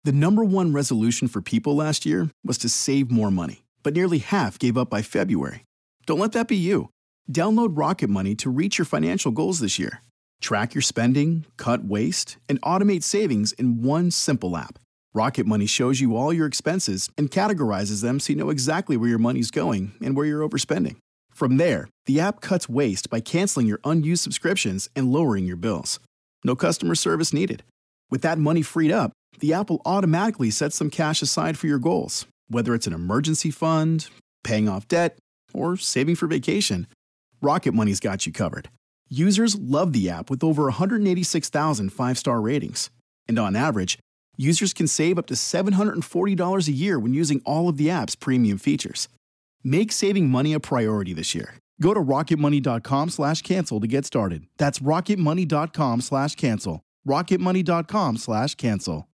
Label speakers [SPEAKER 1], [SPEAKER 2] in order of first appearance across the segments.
[SPEAKER 1] The number one resolution for people last year was to save more money, but nearly half gave up by February. Don't let that be you. Download Rocket Money to reach your financial goals this year. Track your spending, cut waste, and automate savings in one simple app. Rocket Money shows you all your expenses and categorizes them so you know exactly where your money's going and where you're overspending. From there, the app cuts waste by canceling your unused subscriptions and lowering your bills. No customer service needed. With that money freed up, the app will automatically set some cash aside for your goals, whether it's an emergency fund, paying off debt, or saving for vacation. Rocket Money's got you covered. Users love the app with over 186,000 five-star ratings. And on average, users can save up to $740 a year when using all of the app's premium features. Make saving money a priority this year. Go to rocketmoney.com/cancel to get started. That's rocketmoney.com/cancel. rocketmoney.com/cancel.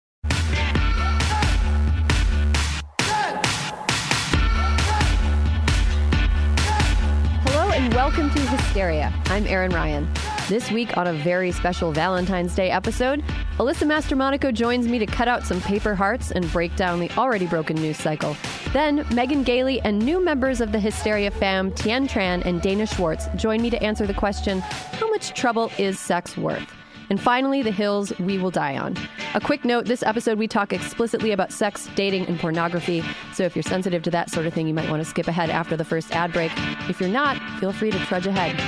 [SPEAKER 2] Hello and welcome to Hysteria. I'm Erin Ryan. This week on a very special Valentine's Day episode, Alyssa Mastromonaco joins me to cut out some paper hearts and break down the already broken news cycle. Then, Megan Gailey and new members of the Hysteria fam, Tien Tran and Dana Schwartz, join me to answer the question, how much trouble is sex worth? And finally, the hills we will die on. A quick note, this episode we talk explicitly about sex, dating, and pornography. So if you're sensitive to that sort of thing, you might want to skip ahead after the first ad break. If you're not, feel free to trudge ahead.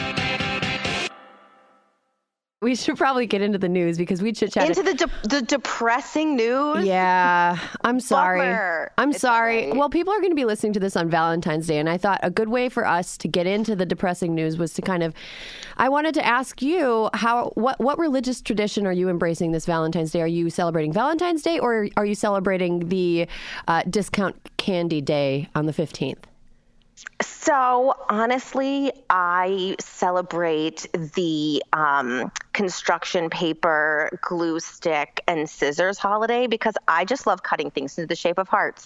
[SPEAKER 2] We should probably get into the news because we chit-chatted.
[SPEAKER 3] Into the depressing news?
[SPEAKER 2] Yeah, I'm sorry.
[SPEAKER 3] Bummer.
[SPEAKER 2] I'm
[SPEAKER 3] It's
[SPEAKER 2] sorry.
[SPEAKER 3] all right.
[SPEAKER 2] Well, people are going to be listening to this on Valentine's Day, and I thought a good way for us to get into the depressing news was to I wanted to ask you, what religious tradition are you embracing this Valentine's Day? Are you celebrating Valentine's Day, or are you celebrating the discount candy day on the 15th?
[SPEAKER 3] So honestly, I celebrate the construction paper, glue stick, and scissors holiday because I just love cutting things into the shape of hearts.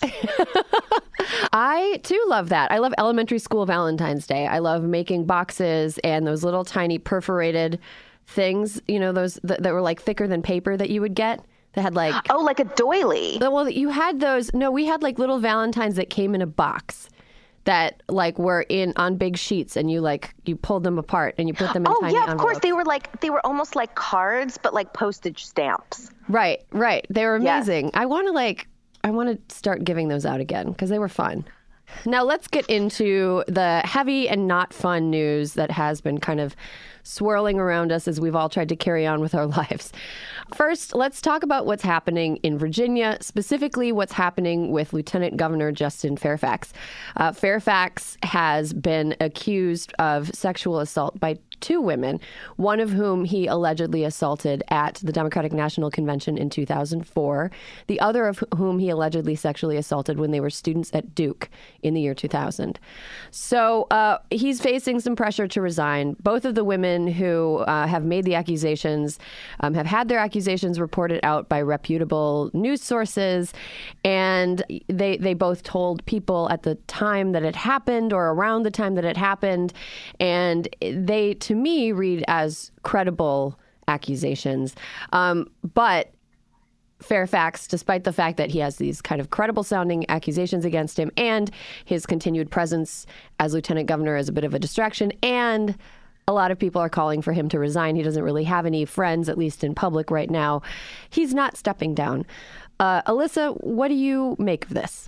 [SPEAKER 2] I too love that. I love elementary school Valentine's Day. I love making boxes and those little tiny perforated things, you know, those that were like thicker than paper that you would get. That had like...
[SPEAKER 3] Oh, like a doily.
[SPEAKER 2] Well, you had those. No, we had like little Valentines that came in a box that like were on big sheets, and you pulled them apart and you put them in tiny envelopes.
[SPEAKER 3] Of course. They were almost like cards, but like postage stamps.
[SPEAKER 2] Right. They were amazing. Yes. I want to start giving those out again because they were fun. Now let's get into the heavy and not fun news that has been kind of swirling around us as we've all tried to carry on with our lives. First, let's talk about what's happening in Virginia, specifically what's happening with Lieutenant Governor Justin Fairfax. Fairfax has been accused of sexual assault by two women, one of whom he allegedly assaulted at the Democratic National Convention in 2004, the other of whom he allegedly sexually assaulted when they were students at Duke in the year 2000. So he's facing some pressure to resign. Both of the women who have made the accusations have had their accusations reported out by reputable news sources, and they both told people at the time that it happened or around the time that it happened, and they, to me, read as credible accusations. But Fairfax, despite the fact that he has these kind of credible sounding accusations against him and his continued presence as lieutenant governor is a bit of a distraction, and a lot of people are calling for him to resign. He doesn't really have any friends, at least in public right now. He's not stepping down. Alyssa, what do you make of this?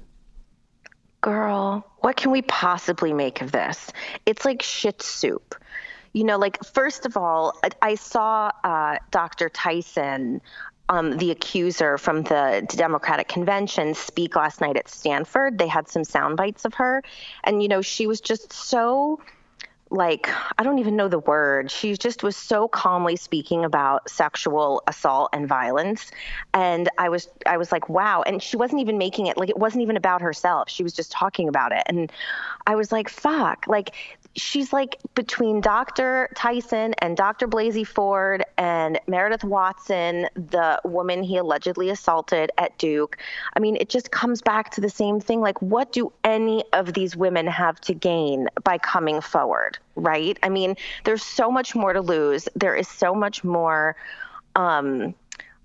[SPEAKER 3] Girl, what can we possibly make of this? It's like shit soup. You know, like, first of all, I saw Dr. Tyson, the accuser from the Democratic Convention, speak last night at Stanford. They had some sound bites of her. And, you know, she was just so... like, I don't even know the word. She just was so calmly speaking about sexual assault and violence. And I was like, wow. And she wasn't even making it, like, it wasn't even about herself. She was just talking about it. And I was like, fuck, like, she's like between Dr. Tyson and Dr. Blasey Ford and Meredith Watson, the woman he allegedly assaulted at Duke. I mean, it just comes back to the same thing. Like, what do any of these women have to gain by coming forward, right? I mean, there's so much more to lose. There is so much more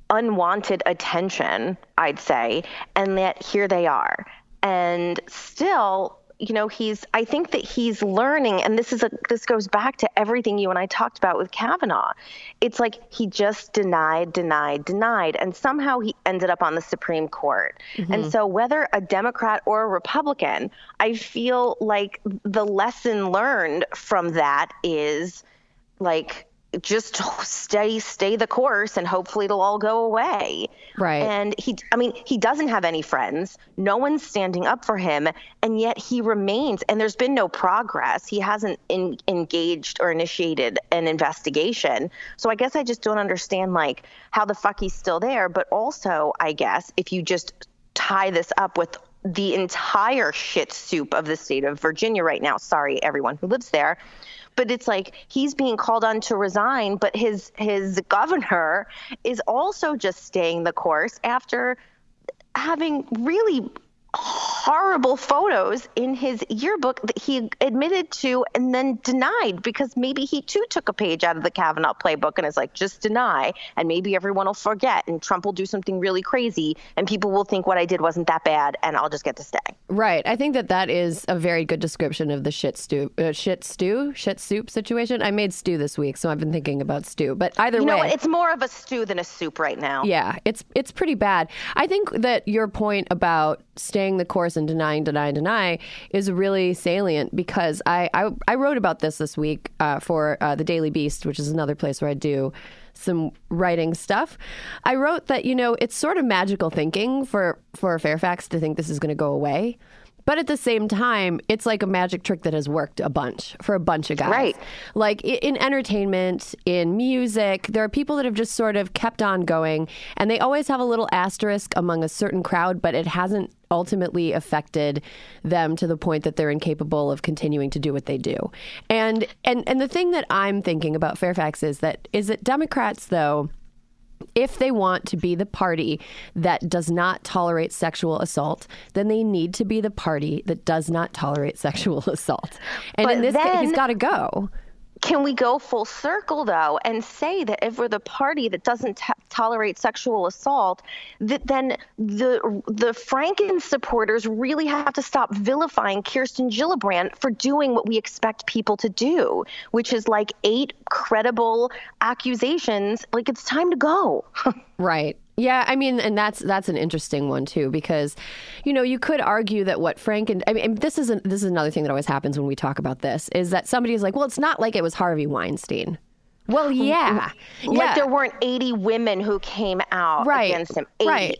[SPEAKER 3] unwanted attention, I'd say, and that here they are. And still, I think that he's learning, and this goes back to everything you and I talked about with Kavanaugh. It's like he just denied, and somehow he ended up on the Supreme Court. Mm-hmm. And so whether a Democrat or a Republican, I feel like the lesson learned from that is like, just stay the course and hopefully it'll all go away.
[SPEAKER 2] Right.
[SPEAKER 3] And he doesn't have any friends. No one's standing up for him. And yet he remains, and there's been no progress. He hasn't engaged or initiated an investigation. So I guess I just don't understand like how the fuck he's still there. But also, I guess if you just tie this up with the entire shit soup of the state of Virginia right now, sorry, everyone who lives there, but it's like he's being called on to resign, but his governor is also just staying the course after having really horrible photos in his yearbook that he admitted to and then denied, because maybe he too took a page out of the Kavanaugh playbook and is like, just deny, and maybe everyone will forget and Trump will do something really crazy and people will think what I did wasn't that bad and I'll just get to stay.
[SPEAKER 2] Right. I think that is a very good description of the shit soup situation. I made stew this week, so I've been thinking about stew. But either way,
[SPEAKER 3] it's more of a stew than a soup right now.
[SPEAKER 2] Yeah, it's pretty bad. I think that your point about staying the course and deny is really salient, because I wrote about this week for the Daily Beast, which is another place where I do some writing stuff. I wrote that, it's sort of magical thinking for Fairfax to think this is going to go away. But at the same time, it's like a magic trick that has worked for a bunch of guys.
[SPEAKER 3] Right.
[SPEAKER 2] Like in entertainment, in music, there are people that have just sort of kept on going, and they always have a little asterisk among a certain crowd, but it hasn't ultimately affected them to the point that they're incapable of continuing to do what they do. And the thing that I'm thinking about Fairfax is that Democrats, though, if they want to be the party that does not tolerate sexual assault, then they need to be the party that does not tolerate sexual assault. And
[SPEAKER 3] but
[SPEAKER 2] in this case, he's got to go.
[SPEAKER 3] Can we go full circle, though, and say that if we're the party that doesn't tolerate sexual assault, that then the Franken supporters really have to stop vilifying Kirsten Gillibrand for doing what we expect people to do, which is like 8 credible accusations. Like, it's time to go.
[SPEAKER 2] Right. Yeah, I mean, and that's an interesting one, too, because, you could argue that what this is another thing that always happens when we talk about this, is that somebody is like, well, it's not like it was Harvey Weinstein. Well, yeah.
[SPEAKER 3] Like there weren't 80 women who came out against him. 80,
[SPEAKER 2] right.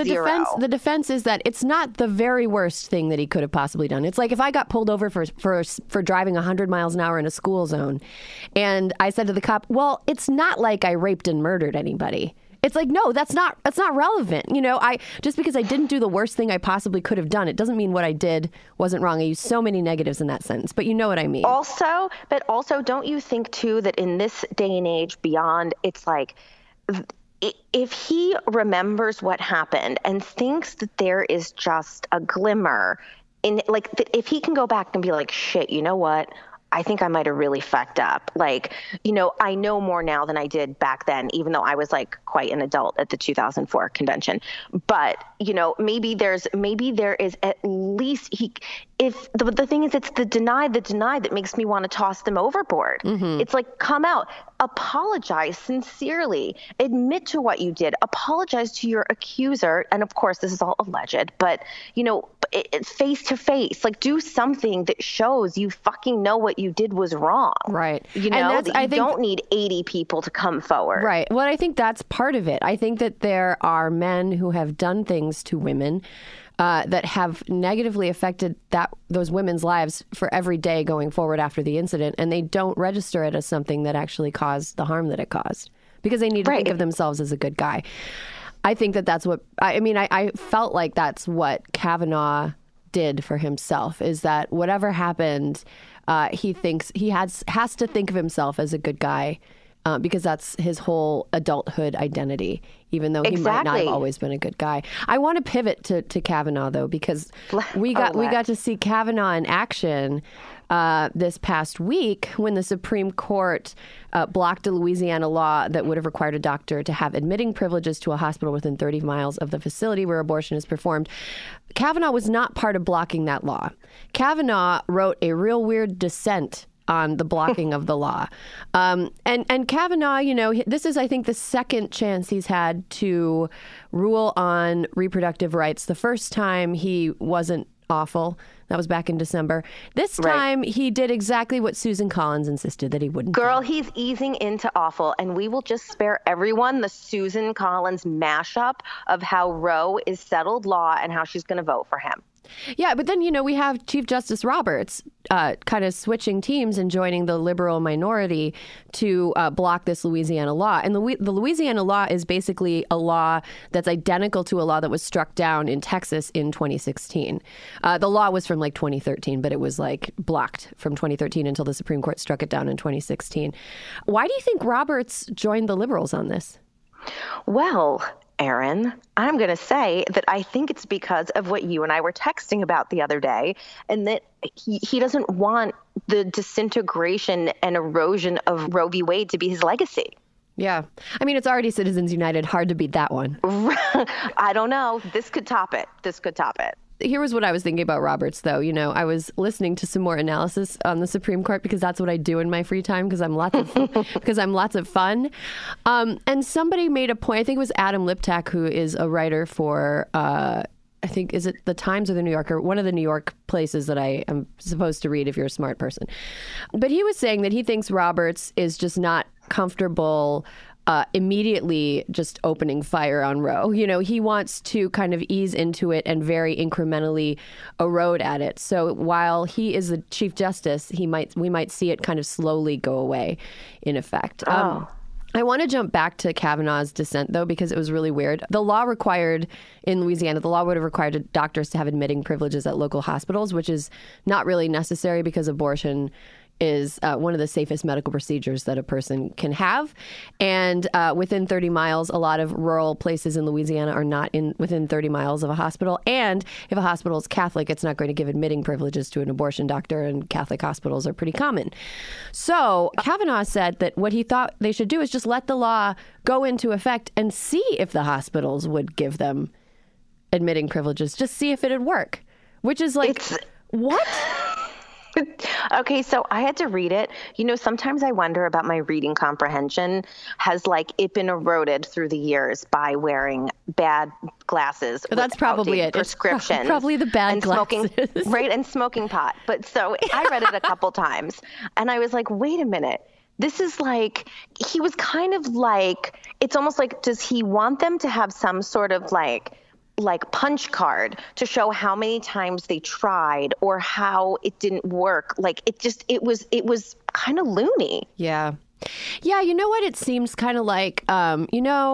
[SPEAKER 2] The defense is that it's not the very worst thing that he could have possibly done. It's like if I got pulled over for driving 100 miles an hour in a school zone, and I said to the cop, well, it's not like I raped and murdered anybody. It's like, no, that's not relevant. Just because I didn't do the worst thing I possibly could have done, it doesn't mean what I did wasn't wrong. I used so many negatives in that sentence, but you know what I mean.
[SPEAKER 3] Also, don't you think too that in this day and age beyond, it's like, if he remembers what happened and thinks that there is just a glimmer in, like, if he can go back and be like, shit, you know what? I think I might have really fucked up. Like, I know more now than I did back then, even though I was like quite an adult at the 2004 convention. But, maybe there is at least if the thing is, it's the deny that makes me want to toss them overboard. Mm-hmm. It's like, come out, apologize sincerely, admit to what you did, apologize to your accuser. And of course, this is all alleged, but, face to face, like do something that shows you fucking know what you did was wrong.
[SPEAKER 2] Right.
[SPEAKER 3] I don't need 80 people to come forward.
[SPEAKER 2] Right. Well, I think that's part of it. I think that there are men who have done things to women that have negatively affected those women's lives for every day going forward after the incident, and they don't register it as something that actually caused the harm that it caused, because they need to think of themselves as a good guy. I think that's what I felt like that's what Kavanaugh did for himself, is that whatever happened, he thinks he has to think of himself as a good guy. because that's his whole adulthood identity, even though he might not have always been a good guy. I want to pivot to Kavanaugh, though, because we got to see Kavanaugh in action this past week when the Supreme Court blocked a Louisiana law that would have required a doctor to have admitting privileges to a hospital within 30 miles of the facility where abortion is performed. Kavanaugh was not part of blocking that law. Kavanaugh wrote a real weird dissent on the blocking of the law. And Kavanaugh, this is, I think, the second chance he's had to rule on reproductive rights. The first time he wasn't awful. That was back in December. This time, he did exactly what Susan Collins insisted that he wouldn't
[SPEAKER 3] do.
[SPEAKER 2] He's
[SPEAKER 3] easing into awful, and we will just spare everyone the Susan Collins mashup of how Roe is settled law and how she's going to vote for him.
[SPEAKER 2] Yeah, but then, we have Chief Justice Roberts kind of switching teams and joining the liberal minority to block this Louisiana law. And the Louisiana law is basically a law that's identical to a law that was struck down in Texas in 2016. The law was from 2013, but it was blocked from 2013 until the Supreme Court struck it down in 2016. Why do you think Roberts joined the liberals on this?
[SPEAKER 3] Well, Erin, I'm going to say that I think it's because of what you and I were texting about the other day, and that he doesn't want the disintegration and erosion of Roe v. Wade to be his legacy.
[SPEAKER 2] Yeah. I mean, it's already Citizens United. Hard to beat that one.
[SPEAKER 3] I don't know. This could top it.
[SPEAKER 2] Here was what I was thinking about Roberts, though. I was listening to some more analysis on the Supreme Court because that's what I do in my free time because I'm lots of fun. And somebody made a point. I think it was Adam Liptak, who is a writer for I think, is it the Times or the New Yorker? One of the New York places that I am supposed to read if you're a smart person. But he was saying that he thinks Roberts is just not comfortable immediately just opening fire on Roe. He wants to kind of ease into it and very incrementally erode at it. So while he is the Chief Justice, we might see it kind of slowly go away in effect. I want to jump back to Kavanaugh's dissent, though, because it was really weird. The law required in Louisiana, the law would have required doctors to have admitting privileges at local hospitals, which is not really necessary because abortion is one of the safest medical procedures that a person can have. And within 30 miles, a lot of rural places in Louisiana are not within 30 miles of a hospital. And if a hospital is Catholic, it's not going to give admitting privileges to an abortion doctor, and Catholic hospitals are pretty common. So Kavanaugh said that what he thought they should do is just let the law go into effect and see if the hospitals would give them admitting privileges. Just see if it'd work, which is what?
[SPEAKER 3] Okay, so I had to read it. Sometimes I wonder about my reading comprehension. Has it been eroded through the years by wearing bad glasses?
[SPEAKER 2] That's probably it.
[SPEAKER 3] Prescriptions.
[SPEAKER 2] It's probably the bad glasses.
[SPEAKER 3] And smoking pot. But so I read it a couple times, and I was like, wait a minute. This is he was kind of it's almost does he want them to have some sort of punch card to show how many times they tried or how it didn't work? It was kind of loony.
[SPEAKER 2] Yeah. Yeah. You know what? It seems kind of have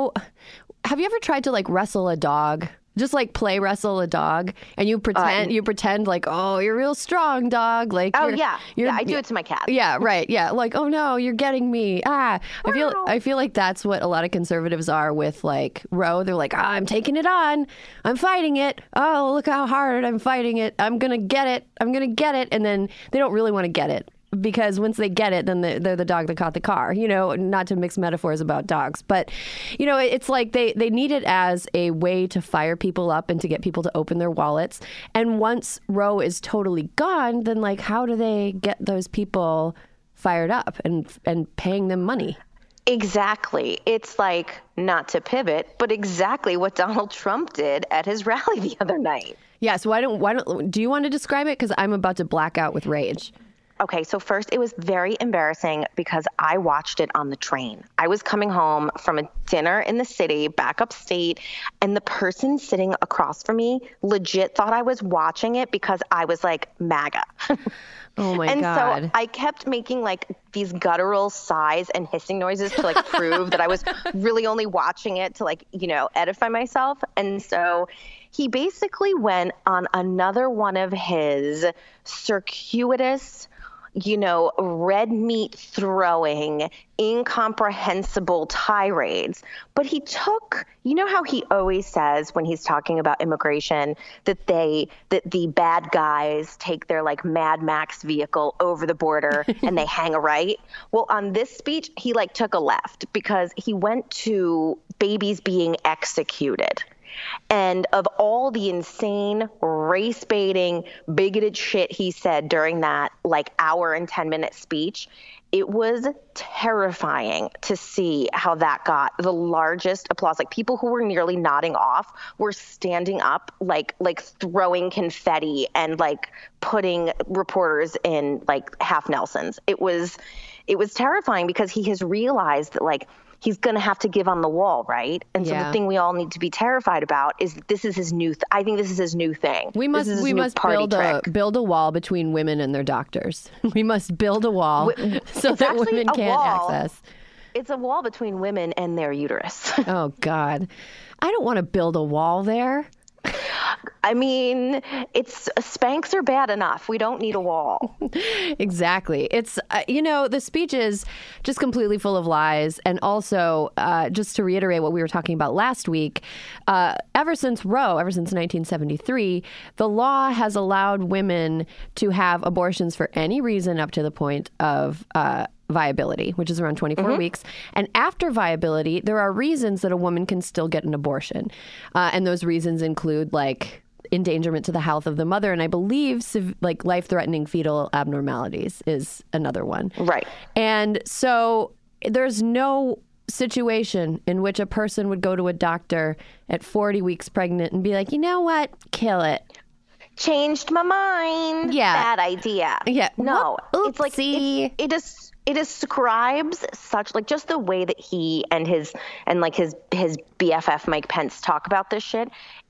[SPEAKER 2] you ever tried to wrestle a dog? Just play wrestle a dog, and you pretend oh, you're real strong, dog. I
[SPEAKER 3] do it to my cat.
[SPEAKER 2] Yeah, right. Yeah, oh no, you're getting me. I feel like that's what a lot of conservatives are with Roe. They're I'm taking it on, I'm fighting it. Oh, look how hard I'm fighting it. I'm gonna get it, and then they don't really want to get it. Because once they get it, then they're the dog that caught the car, not to mix metaphors about dogs. But, it's they need it as a way to fire people up and to get people to open their wallets. And once Roe is totally gone, then how do they get those people fired up and paying them money?
[SPEAKER 3] Exactly. It's not to pivot, but exactly what Donald Trump did at his rally the other night.
[SPEAKER 2] Yeah. So do you want to describe it? Because I'm about to black out with rage.
[SPEAKER 3] Okay, so first it was very embarrassing because I watched it on the train. I was coming home from a dinner in the city, back upstate, and the person sitting across from me legit thought I was watching it because I was MAGA.
[SPEAKER 2] Oh my
[SPEAKER 3] God.
[SPEAKER 2] And
[SPEAKER 3] so I kept making these guttural sighs and hissing noises to prove that I was really only watching it to edify myself. And so he basically went on another one of his circuitous, red meat throwing, incomprehensible tirades. But he took, how he always says when he's talking about immigration that the bad guys take their like Mad Max vehicle over the border and they hang a right. Well, on this speech, he like took a left because he went to babies being executed. And of all the insane, race-baiting, bigoted shit he said during that like hour and 10-minute speech, it was terrifying to see how that got the largest applause. Like people who were nearly nodding off were standing up, like throwing confetti and like putting reporters in like half Nelsons. It was terrifying because he has realized that like he's going to have to give on the wall, right? And so the thing we all need to be terrified about is that this is his new I think this is his new thing.
[SPEAKER 2] We must build a wall between women and their doctors. We must build a wall so that women can't access.
[SPEAKER 3] It's a wall between women and their uterus.
[SPEAKER 2] Oh, God. I don't want to build a wall there.
[SPEAKER 3] I mean, Spanx are bad enough. We don't need a wall.
[SPEAKER 2] Exactly. It's, the speech is just completely full of lies. And also, just to reiterate what we were talking about last week, ever since Roe, ever since 1973, the law has allowed women to have abortions for any reason up to the point of viability, which is around 24 weeks. And after viability, there are reasons that a woman can still get an abortion. And those reasons include like endangerment to the health of the mother. And I believe like life-threatening fetal abnormalities is another one.
[SPEAKER 3] Right.
[SPEAKER 2] And so there's no situation in which a person would go to a doctor at 40 weeks pregnant and be like, you know what? Kill it.
[SPEAKER 3] Changed my mind.
[SPEAKER 2] Yeah.
[SPEAKER 3] Bad idea.
[SPEAKER 2] Yeah.
[SPEAKER 3] No.
[SPEAKER 2] Oopsie.
[SPEAKER 3] It's like it describes such like just the way that he and his BFF Mike Pence talk about this shit.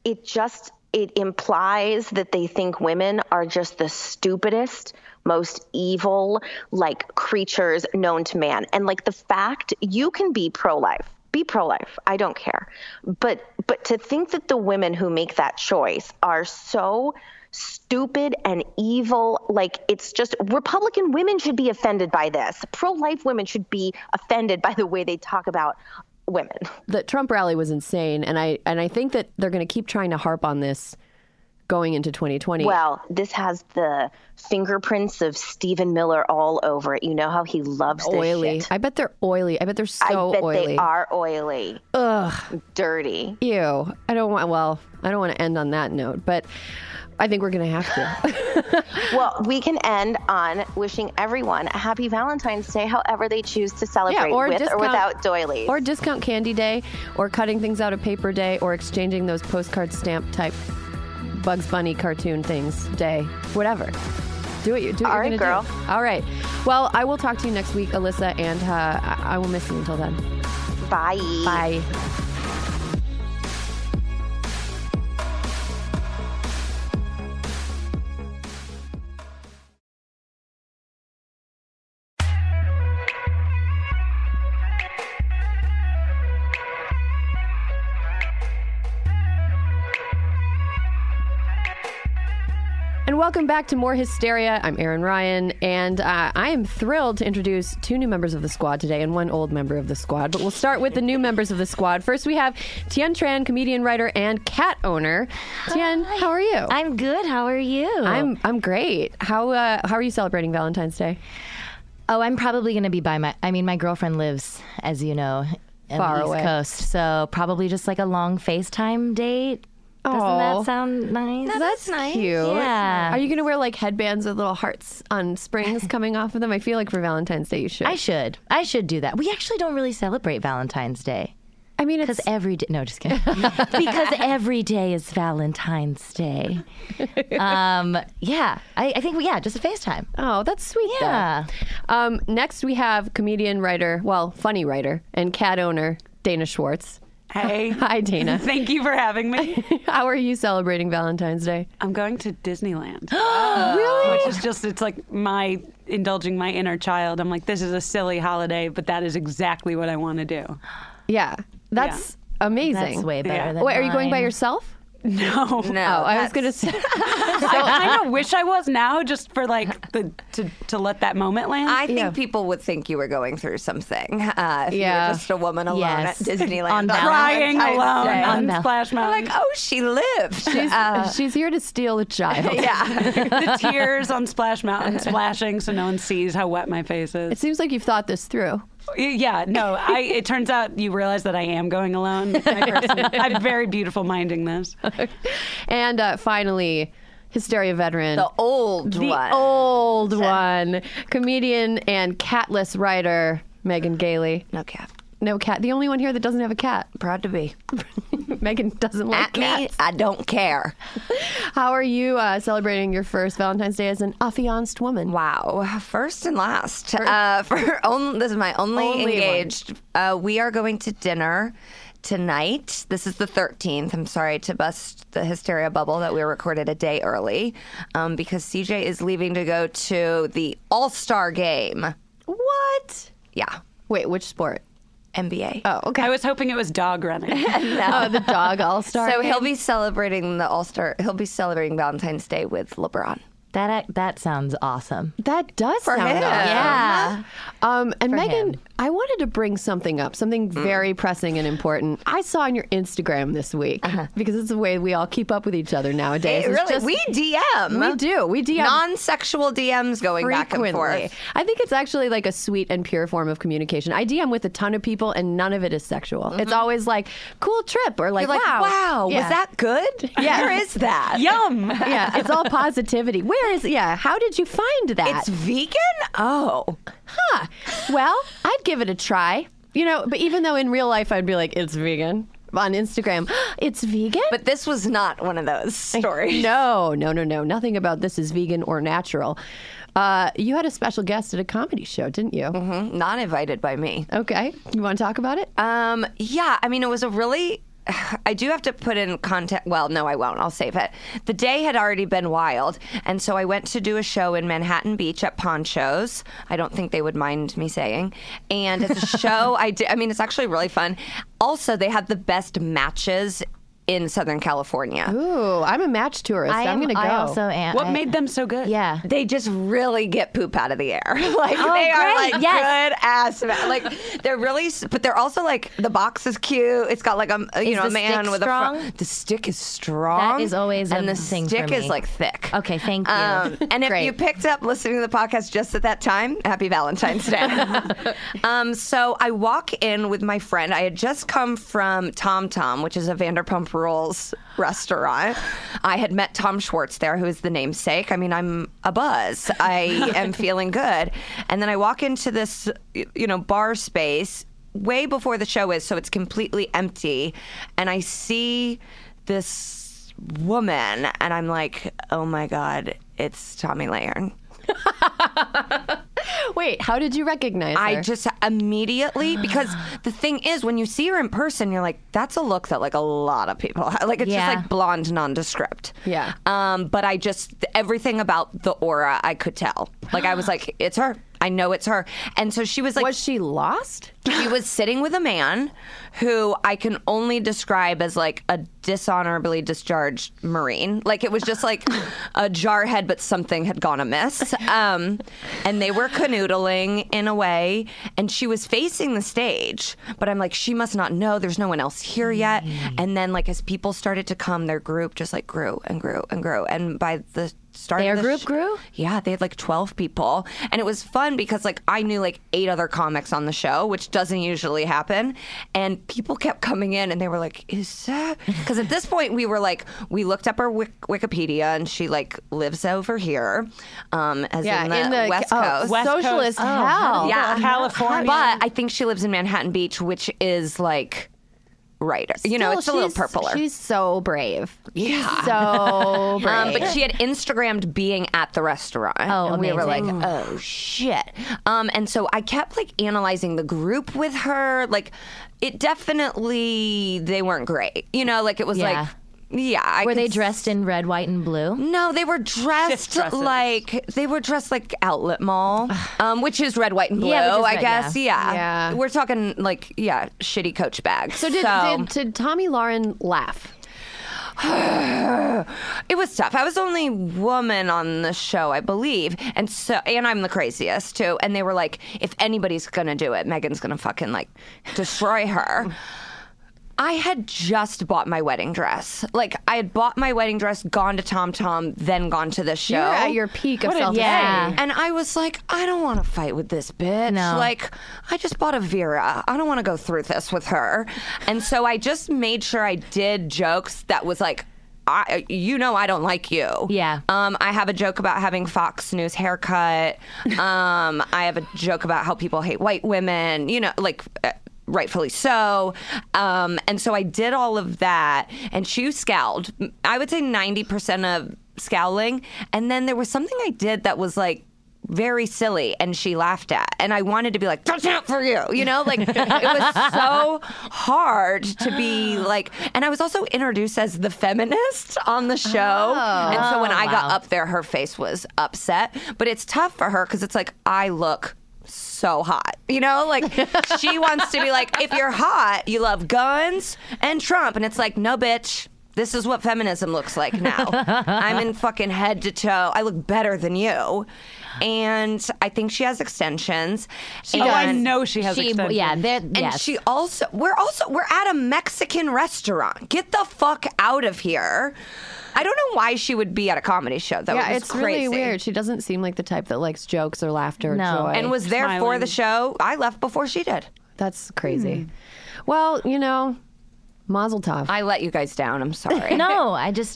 [SPEAKER 3] It implies that they think women are just the stupidest, most evil like creatures known to man. And like the fact you can be pro-life. Be pro-life. I don't care. But to think that the women who make that choice are so stupid and evil, like it's just Republican women should be offended by this. Pro-life women should be offended by the way they talk about women.
[SPEAKER 2] The Trump rally was insane, and I think that they're going to keep trying to harp on this going into 2020.
[SPEAKER 3] Well, this has the fingerprints of Stephen Miller all over it. You know how he loves this
[SPEAKER 2] oily.
[SPEAKER 3] shit.
[SPEAKER 2] I bet they're oily. I bet they're so oily.
[SPEAKER 3] I bet they are oily.
[SPEAKER 2] Ugh.
[SPEAKER 3] Dirty.
[SPEAKER 2] Ew. I don't want to end on that note, but I think we're going to have to.
[SPEAKER 3] Well, we can end on wishing everyone a happy Valentine's Day, however they choose to celebrate, with or without doilies.
[SPEAKER 2] Or discount candy day, or cutting things out of paper day, or exchanging those postcard stamp type Bugs Bunny cartoon things day. Whatever. Do what you're
[SPEAKER 3] All right, girl.
[SPEAKER 2] do. All right. Well, I will talk to you next week, Alyssa, and I will miss you until then.
[SPEAKER 3] Bye.
[SPEAKER 2] Bye. And welcome back to More Hysteria. I'm Erin Ryan, and I am thrilled to introduce two new members of the squad today and one old member of the squad. But we'll start with the new members of the squad. First, we have Tien Tran, comedian, writer, and cat owner. Tien, how are you?
[SPEAKER 4] I'm good. How are you?
[SPEAKER 2] I'm great. How are you celebrating Valentine's Day?
[SPEAKER 4] Oh, I'm probably going to be my girlfriend lives, as you know, in
[SPEAKER 2] far
[SPEAKER 4] the East
[SPEAKER 2] away.
[SPEAKER 4] Coast. So probably just like a long FaceTime date. Doesn't that sound nice?
[SPEAKER 2] That's nice. Cute.
[SPEAKER 4] Yeah.
[SPEAKER 2] Are you going to wear like headbands with little hearts on springs coming off of them? I feel like for Valentine's Day you should.
[SPEAKER 4] I should do that. We actually don't really celebrate Valentine's Day.
[SPEAKER 2] I mean,
[SPEAKER 4] because every day. No, just kidding. Because every day is Valentine's Day. Yeah, I think just a FaceTime.
[SPEAKER 2] Oh, that's sweet.
[SPEAKER 4] Yeah.
[SPEAKER 2] Next we have comedian, writer, funny writer, and cat owner Dana Schwartz.
[SPEAKER 5] Hey.
[SPEAKER 2] Hi, Dana.
[SPEAKER 5] Thank you for having me.
[SPEAKER 2] How are you celebrating Valentine's Day?
[SPEAKER 5] I'm going to Disneyland.
[SPEAKER 2] Really?
[SPEAKER 5] Which is just, it's like indulging my inner child. I'm like, this is a silly holiday, but that is exactly what I want to do.
[SPEAKER 2] Yeah. That's amazing.
[SPEAKER 4] That's way better than
[SPEAKER 2] Wait, are you going by
[SPEAKER 4] mine.
[SPEAKER 2] yourself?
[SPEAKER 5] No.
[SPEAKER 6] No,
[SPEAKER 2] I was going to say.
[SPEAKER 5] I kind of wish I was now, just for like to let that moment land.
[SPEAKER 6] I think people would think you were going through something if you were just a woman alone
[SPEAKER 4] Yes.
[SPEAKER 6] at Disneyland.
[SPEAKER 4] On
[SPEAKER 5] Crying
[SPEAKER 6] Valentine's Day.
[SPEAKER 5] alone on Splash
[SPEAKER 6] I'm
[SPEAKER 5] Mountain.
[SPEAKER 6] like, oh, she lived.
[SPEAKER 2] She's here to steal a child.
[SPEAKER 6] yeah.
[SPEAKER 5] The tears on Splash Mountain splashing so no one sees how wet my face is.
[SPEAKER 2] It seems like you've thought this through.
[SPEAKER 5] Yeah, no. It turns out you realize that I am going alone. I'm very beautiful minding this.
[SPEAKER 2] And finally, Hysteria veteran.
[SPEAKER 6] The old
[SPEAKER 2] The
[SPEAKER 6] one.
[SPEAKER 2] old one. Comedian and catless writer, Megan Gailey.
[SPEAKER 6] No cat.
[SPEAKER 2] No cat. The only one here that doesn't have a cat.
[SPEAKER 6] Proud to be.
[SPEAKER 2] Megan doesn't like
[SPEAKER 6] At me,
[SPEAKER 2] cats.
[SPEAKER 6] I don't care.
[SPEAKER 2] How are you celebrating your first Valentine's Day as an affianced woman?
[SPEAKER 6] Wow. First and last. This is my only engaged. We are going to dinner tonight. This is the 13th. I'm sorry to bust the hysteria bubble that we recorded a day early because CJ is leaving to go to the All-Star game.
[SPEAKER 2] What?
[SPEAKER 6] Yeah.
[SPEAKER 2] Wait, which sport?
[SPEAKER 6] NBA.
[SPEAKER 2] Oh, okay.
[SPEAKER 5] I was hoping it was dog running.
[SPEAKER 2] Oh, the dog all-star.
[SPEAKER 6] So he'll be celebrating the All-Star. He'll be celebrating Valentine's Day with LeBron.
[SPEAKER 4] That sounds awesome.
[SPEAKER 2] That does sound
[SPEAKER 6] him.
[SPEAKER 2] awesome.
[SPEAKER 4] Yeah.
[SPEAKER 2] And Megan,
[SPEAKER 4] him.
[SPEAKER 2] I wanted to bring something up, something very pressing and important. I saw on your Instagram this week because it's the way we all keep up with each other nowadays. It's just-
[SPEAKER 6] we DM.
[SPEAKER 2] We do. We DM
[SPEAKER 6] Non-sexual DMs going back and
[SPEAKER 2] frequently.
[SPEAKER 6] forth.
[SPEAKER 2] I think it's actually like a sweet and pure form of communication. I DM with a ton of people, and none of it is sexual. It's always like cool trip or like,
[SPEAKER 6] You're like, wow,
[SPEAKER 2] Yeah.
[SPEAKER 6] was that good?
[SPEAKER 2] Yeah.
[SPEAKER 6] Where is that?
[SPEAKER 5] Yum.
[SPEAKER 2] Yeah, it's all positivity. Where is? Yeah, how did you find that?
[SPEAKER 6] It's vegan? Oh.
[SPEAKER 2] Huh. Well, I'd give it a try. You know, but even though in real life I'd be like, it's vegan. On Instagram, it's vegan?
[SPEAKER 6] But this was not one of those stories.
[SPEAKER 2] No. Nothing about this is vegan or natural. You had a special guest at a comedy show, didn't you?
[SPEAKER 6] Mm-hmm. Not invited by me.
[SPEAKER 2] Okay. You want to talk about it?
[SPEAKER 6] Yeah, I mean, it was a really... I do have to put in context. Well, no, I won't. I'll save it. The day had already been wild. And so I went to do a show in Manhattan Beach at Ponchos. I don't think they would mind me saying. And it's a show I mean, it's actually really fun. Also, they had the best matches in Southern California.
[SPEAKER 2] Ooh, I'm a match tourist. I'm going to go.
[SPEAKER 4] I also am.
[SPEAKER 5] What made them so good?
[SPEAKER 4] Yeah.
[SPEAKER 6] They just really get poop out of the air. Like
[SPEAKER 4] Oh,
[SPEAKER 6] they are
[SPEAKER 4] great.
[SPEAKER 6] like
[SPEAKER 4] Yes.
[SPEAKER 6] good ass. Like they're really, but they're also like the box is cute. It's got like a
[SPEAKER 4] the
[SPEAKER 6] man
[SPEAKER 4] stick
[SPEAKER 6] with
[SPEAKER 4] strong?
[SPEAKER 6] the stick is strong.
[SPEAKER 4] That is always
[SPEAKER 6] and
[SPEAKER 4] a
[SPEAKER 6] the
[SPEAKER 4] thing for
[SPEAKER 6] stick is
[SPEAKER 4] me.
[SPEAKER 6] like thick.
[SPEAKER 4] Okay, thank you.
[SPEAKER 6] And if
[SPEAKER 2] Great.
[SPEAKER 6] you picked up listening to the podcast just at that time, happy Valentine's Day. So I walk in with my friend. I had just come from Tom Tom, which is a Vanderpump Rules restaurant. I had met Tom Schwartz there, who is the namesake. I mean, I'm a buzz. I am feeling good. And then I walk into this, bar space way before the show is, so it's completely empty. And I see this woman, and I'm like, oh my God, it's Tommy Lahern.
[SPEAKER 2] Wait, how did you recognize her?
[SPEAKER 6] I just immediately, because the thing is, when you see her in person, you're like, that's a look that like a lot of people have. Like, it's
[SPEAKER 4] Yeah.
[SPEAKER 6] just like blonde, nondescript.
[SPEAKER 2] Yeah.
[SPEAKER 6] But I just, everything about the aura, I could tell. Like, I was like, it's her. I know it's her. And so she was like,
[SPEAKER 2] Was she lost?
[SPEAKER 6] she was sitting with a man who I can only describe as like a dishonorably discharged Marine. Like it was just like a jarhead, but something had gone amiss. And they were canoodling in a way, and she was facing the stage. But I'm like, she must not know. There's no one else here yet. And then like as people started to come, their group just like grew and grew and grew. And by the start
[SPEAKER 4] Their
[SPEAKER 6] of the
[SPEAKER 4] group grew?
[SPEAKER 6] Yeah, they had like 12 people. And it was fun because like I knew like 8 other comics on the show, which doesn't usually happen. And people kept coming in and they were like, is that? Because at this point we were like, we looked up her Wikipedia and she like lives over here as in the West Coast.
[SPEAKER 5] West
[SPEAKER 2] socialist
[SPEAKER 5] Coast.
[SPEAKER 2] hell.
[SPEAKER 6] Yeah.
[SPEAKER 5] California.
[SPEAKER 6] But I think she lives in Manhattan Beach, which is like, right. It's a little purpler.
[SPEAKER 2] She's so brave.
[SPEAKER 6] Yeah.
[SPEAKER 2] So brave.
[SPEAKER 6] But she had Instagrammed being at the restaurant.
[SPEAKER 4] Oh,
[SPEAKER 6] and we were like,
[SPEAKER 4] amazing.
[SPEAKER 6] oh shit. And so I kept like analyzing the group with her. Like it definitely, they weren't great. Like it was
[SPEAKER 4] Yeah.
[SPEAKER 6] like, yeah.
[SPEAKER 4] Were they dressed in red, white, and blue?
[SPEAKER 6] No, they were dressed
[SPEAKER 5] dresses.
[SPEAKER 6] like Outlet Mall, which is red, white, and blue.
[SPEAKER 4] Yeah, which is
[SPEAKER 6] I
[SPEAKER 4] red,
[SPEAKER 6] guess.
[SPEAKER 2] yeah.
[SPEAKER 6] Yeah.
[SPEAKER 2] Yeah.
[SPEAKER 6] We're talking like shitty Coach bags.
[SPEAKER 2] so did Tommy Lauren laugh?
[SPEAKER 6] It was tough. I was the only woman on the show, I believe. And I'm the craziest too. And they were like, if anybody's gonna do it, Megan's gonna fucking like destroy her. I had just bought my wedding dress. Like, I had bought my wedding dress, gone to Tom Tom, then gone to the show.
[SPEAKER 2] You're at your peak of self-esteem.
[SPEAKER 4] Yeah.
[SPEAKER 6] And I was like, I don't want to fight with this bitch.
[SPEAKER 4] No.
[SPEAKER 6] Like, I just bought a Vera. I don't want to go through this with her. And so I just made sure I did jokes that was like, I don't like you.
[SPEAKER 4] Yeah.
[SPEAKER 6] I have a joke about having Fox News haircut. I have a joke about how people hate white women, like... rightfully so. And so I did all of that, and she scowled. I would say 90% of scowling. And then there was something I did that was like very silly, and she laughed at. And I wanted to be like, that's not for you. Like it was so hard to be like, and I was also introduced as the feminist on the show. And so when I got up there, her face was upset. But it's tough for her because it's like, I look so hot, like she wants to be like, if you're hot, you love guns and Trump, and it's like, no, bitch, this is what feminism looks like now. I'm in fucking head to toe. I look better than you. And I think she has extensions.
[SPEAKER 5] I know she has extensions.
[SPEAKER 4] Yeah,
[SPEAKER 6] and
[SPEAKER 4] yes.
[SPEAKER 6] she we're at a Mexican restaurant. Get the fuck out of here. I don't know why she would be at a comedy show, though.
[SPEAKER 2] Yeah,
[SPEAKER 6] it was
[SPEAKER 2] it's
[SPEAKER 6] crazy.
[SPEAKER 2] really weird. She doesn't seem like the type that likes jokes or laughter or
[SPEAKER 4] No.
[SPEAKER 2] joy.
[SPEAKER 6] And was there for
[SPEAKER 5] Smiling.
[SPEAKER 6] the show. I left before she did.
[SPEAKER 2] That's crazy. Well, Mazel tov.
[SPEAKER 6] I let you guys down. I'm sorry.
[SPEAKER 4] No,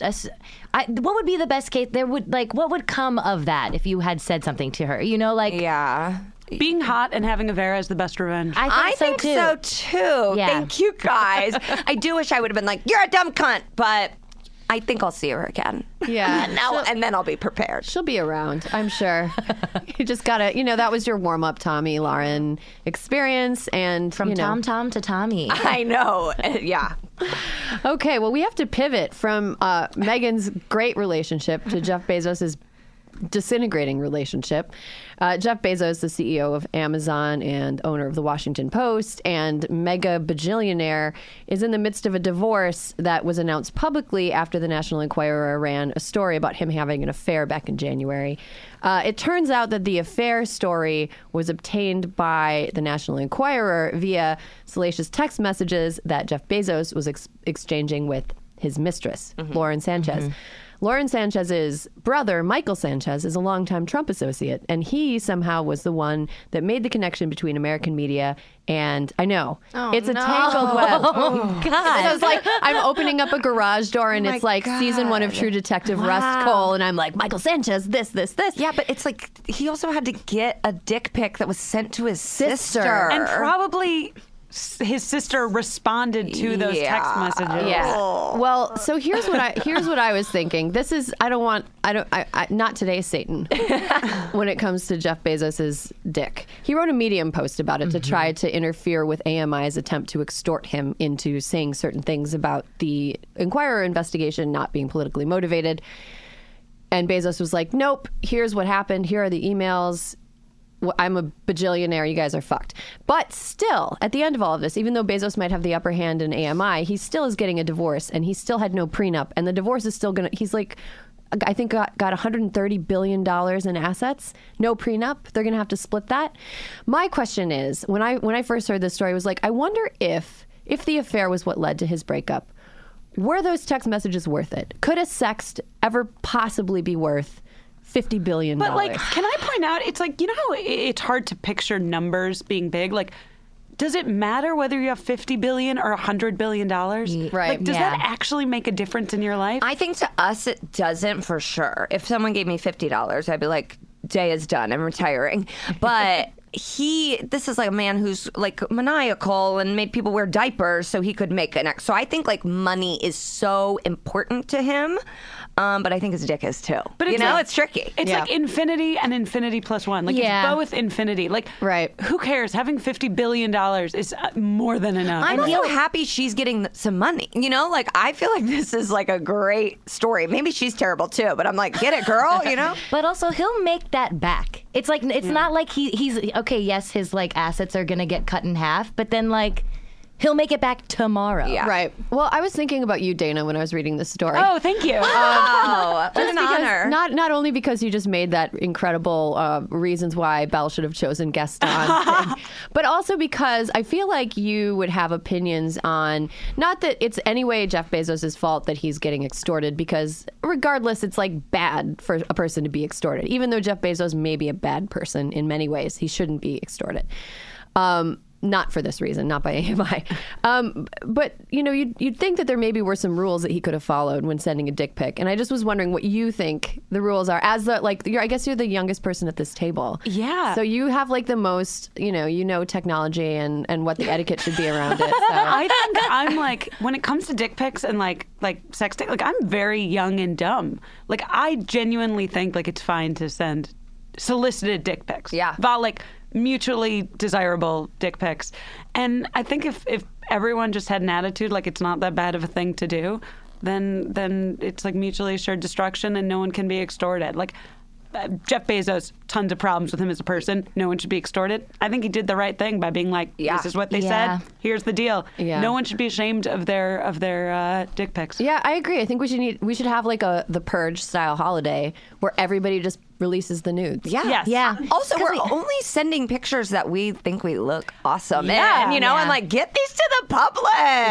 [SPEAKER 4] what would be the best case? What would come of that if you had said something to her?
[SPEAKER 6] Yeah.
[SPEAKER 5] Being hot and having a Vera is the best revenge.
[SPEAKER 6] I think so too.
[SPEAKER 4] Yeah.
[SPEAKER 6] Thank you guys. I do wish I would have been like, you're a dumb cunt, but I think I'll see her again.
[SPEAKER 2] Yeah.
[SPEAKER 6] And then I'll be prepared.
[SPEAKER 2] She'll be around, I'm sure. You just gotta, that was your warm up, Tommy Lauren experience, and
[SPEAKER 4] From Tom Tom to Tommy.
[SPEAKER 6] I know. Yeah.
[SPEAKER 2] Okay, well, we have to pivot from Megan's great relationship to Jeff Bezos's disintegrating relationship. Jeff Bezos, the CEO of Amazon and owner of the Washington Post and mega bajillionaire, is in the midst of a divorce that was announced publicly after the National Enquirer ran a story about him having an affair back in January. It turns out that the affair story was obtained by the National Enquirer via salacious text messages that Jeff Bezos was exchanging with his mistress, Lauren Sanchez. Lauren Sanchez's brother, Michael Sanchez, is a longtime Trump associate, and he somehow was the one that made the connection between American media and, I know, it's a tangled web.
[SPEAKER 4] Oh, God.
[SPEAKER 2] So it's like I'm opening up a garage door, and it's like season 1 of True Detective Rust Cole, and I'm like, Michael Sanchez, this.
[SPEAKER 6] Yeah, but it's like he also had to get a dick pic that was sent to his sister.
[SPEAKER 5] And probably his sister responded to those text messages.
[SPEAKER 2] Yeah. Well, so here's what I was thinking. This is not today, Satan. When it comes to Jeff Bezos's dick, he wrote a Medium post about it to try to interfere with AMI's attempt to extort him into saying certain things about the Enquirer investigation not being politically motivated. And Bezos was like, "Nope. Here's what happened. Here are the emails. I'm a bajillionaire. You guys are fucked." But still, at the end of all of this, even though Bezos might have the upper hand in AMI, he still is getting a divorce, and he still had no prenup. And the divorce is still going to, he's like, I think got $130 billion in assets. No prenup. They're going to have to split that. My question is, when I first heard this story, I was like, I wonder if the affair was what led to his breakup, were those text messages worth it? Could a sext ever possibly be worth $50 billion?
[SPEAKER 5] But can I point out, it's like, how it's hard to picture numbers being big. Like, does it matter whether you have $50 billion or $100 billion?
[SPEAKER 2] Right.
[SPEAKER 5] Like, does that actually make a difference in your life?
[SPEAKER 6] I think to us it doesn't, for sure. If someone gave me $50, I'd be like, day is done, I'm retiring. But this is like a man who's like maniacal and made people wear diapers so he could make an X. So I think like money is so important to him. But I think his dick is too. But it's tricky.
[SPEAKER 5] It's like infinity and infinity plus one. Like it's both infinity. Like, who cares? Having $50 billion is more than enough.
[SPEAKER 6] I'm also happy she's getting some money. Like I feel like this is like a great story. Maybe she's terrible too, but I'm like, get it, girl.
[SPEAKER 4] But also he'll make that back. It's like it's not like he's okay. Yes, his like assets are gonna get cut in half, but then like He'll make it back tomorrow.
[SPEAKER 6] Yeah.
[SPEAKER 2] Right. Well, I was thinking about you, Dana, when I was reading this story.
[SPEAKER 5] Oh, thank you.
[SPEAKER 6] Oh, what an
[SPEAKER 2] Because
[SPEAKER 6] honor.
[SPEAKER 2] Not only because you just made that incredible reasons why Belle should have chosen Gaston thing, but also because I feel like you would have opinions on, not that it's any way Jeff Bezos' fault that he's getting extorted, because regardless, it's like bad for a person to be extorted. Even though Jeff Bezos may be a bad person in many ways, he shouldn't be extorted. Not for this reason, not by AMI. But, you know, you'd think that there maybe were some rules that he could have followed when sending a dick pic. And I just was wondering what you think the rules are. As the, like, I guess you're the youngest person at this table.
[SPEAKER 5] Yeah.
[SPEAKER 2] So you have, like, the most, you know technology and what the etiquette should be around it. So.
[SPEAKER 5] I think I'm like, when it comes to dick pics and like sexting, like, I'm very young and dumb. Like, I genuinely think, like, it's fine to send solicited dick pics.
[SPEAKER 6] Yeah.
[SPEAKER 5] Like, mutually desirable dick pics. And I think if everyone just had an attitude like it's not that bad of a thing to do, then it's like mutually assured destruction and no one can be extorted. Like, Jeff Bezos, tons of problems with him as a person. No one should be extorted. I think he did the right thing by being like, this is what they said. Here's the deal.
[SPEAKER 2] Yeah.
[SPEAKER 5] No one should be ashamed of their dick pics.
[SPEAKER 2] Yeah, I agree. I think we should have like the Purge style holiday where everybody just releases the nudes.
[SPEAKER 6] Yeah.
[SPEAKER 5] Yes.
[SPEAKER 4] Yeah.
[SPEAKER 6] Also, we're only sending pictures that we think we look awesome
[SPEAKER 5] Yeah.
[SPEAKER 6] in, you know,
[SPEAKER 4] Yeah.
[SPEAKER 6] and like, get these to the public.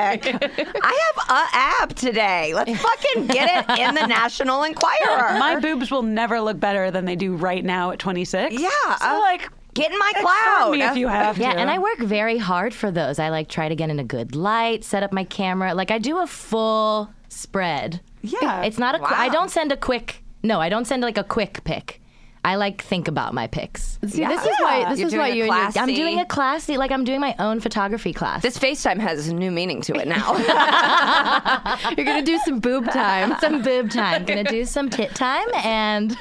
[SPEAKER 6] I have a ab today. Let's fucking get it in the National Enquirer.
[SPEAKER 5] My boobs will never look better than they do right now at 26.
[SPEAKER 6] Yeah.
[SPEAKER 5] So, like,
[SPEAKER 6] get in my
[SPEAKER 5] extort
[SPEAKER 6] cloud.
[SPEAKER 5] me if you have
[SPEAKER 4] Yeah,
[SPEAKER 5] to.
[SPEAKER 4] and I work very hard for those. I like try to get in a good light, set up my camera. Like I do a full spread.
[SPEAKER 5] Yeah.
[SPEAKER 4] It's not a I don't send a quick. No, I don't send like a quick pic. I like think about my pics.
[SPEAKER 2] See, this is why
[SPEAKER 6] You're
[SPEAKER 2] you
[SPEAKER 6] doing
[SPEAKER 2] and
[SPEAKER 6] a
[SPEAKER 2] your
[SPEAKER 6] classy-
[SPEAKER 4] I'm doing a classy, like I'm doing my own photography class.
[SPEAKER 6] This FaceTime has new meaning to it now.
[SPEAKER 2] you're gonna do some boob time.
[SPEAKER 4] some boob time. Gonna do some tit time, and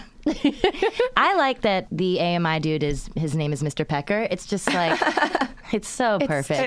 [SPEAKER 4] I like that the AMI dude his name is Mr. Pecker. It's just like it's so perfect.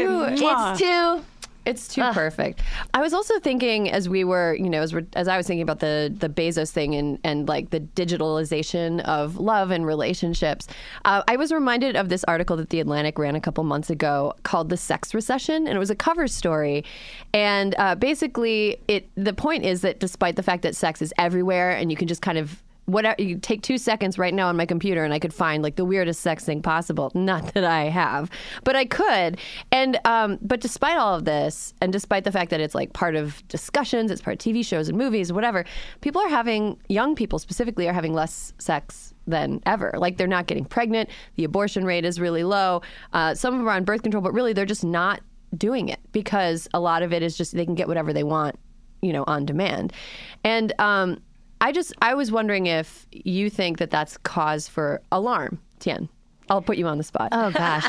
[SPEAKER 2] It's too perfect. I was also thinking as we were, you know, as I was thinking about the Bezos thing and like the digitalization of love and relationships, I was reminded of this article that The Atlantic ran a couple months ago called "The Sex Recession," and it was a cover story. And basically, the point is that despite the fact that sex is everywhere and you can just kind of whatever, you take 2 seconds right now on my computer and I could find like the weirdest sex thing possible. Not that I have, but I could. And but despite all of this, and despite the fact that it's like part of discussions, it's part of TV shows and movies, whatever, young people specifically are having less sex than ever. Like they're not getting pregnant. The abortion rate is really low. Some of them are on birth control, but really they're just not doing it because a lot of it is just they can get whatever they want, you know, on demand. And I was wondering if you think that that's cause for alarm, Tien. I'll put you on the spot.
[SPEAKER 4] Oh gosh.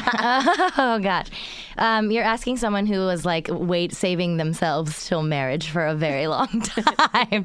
[SPEAKER 4] Oh gosh. You're asking someone who was like saving themselves till marriage for a very long time.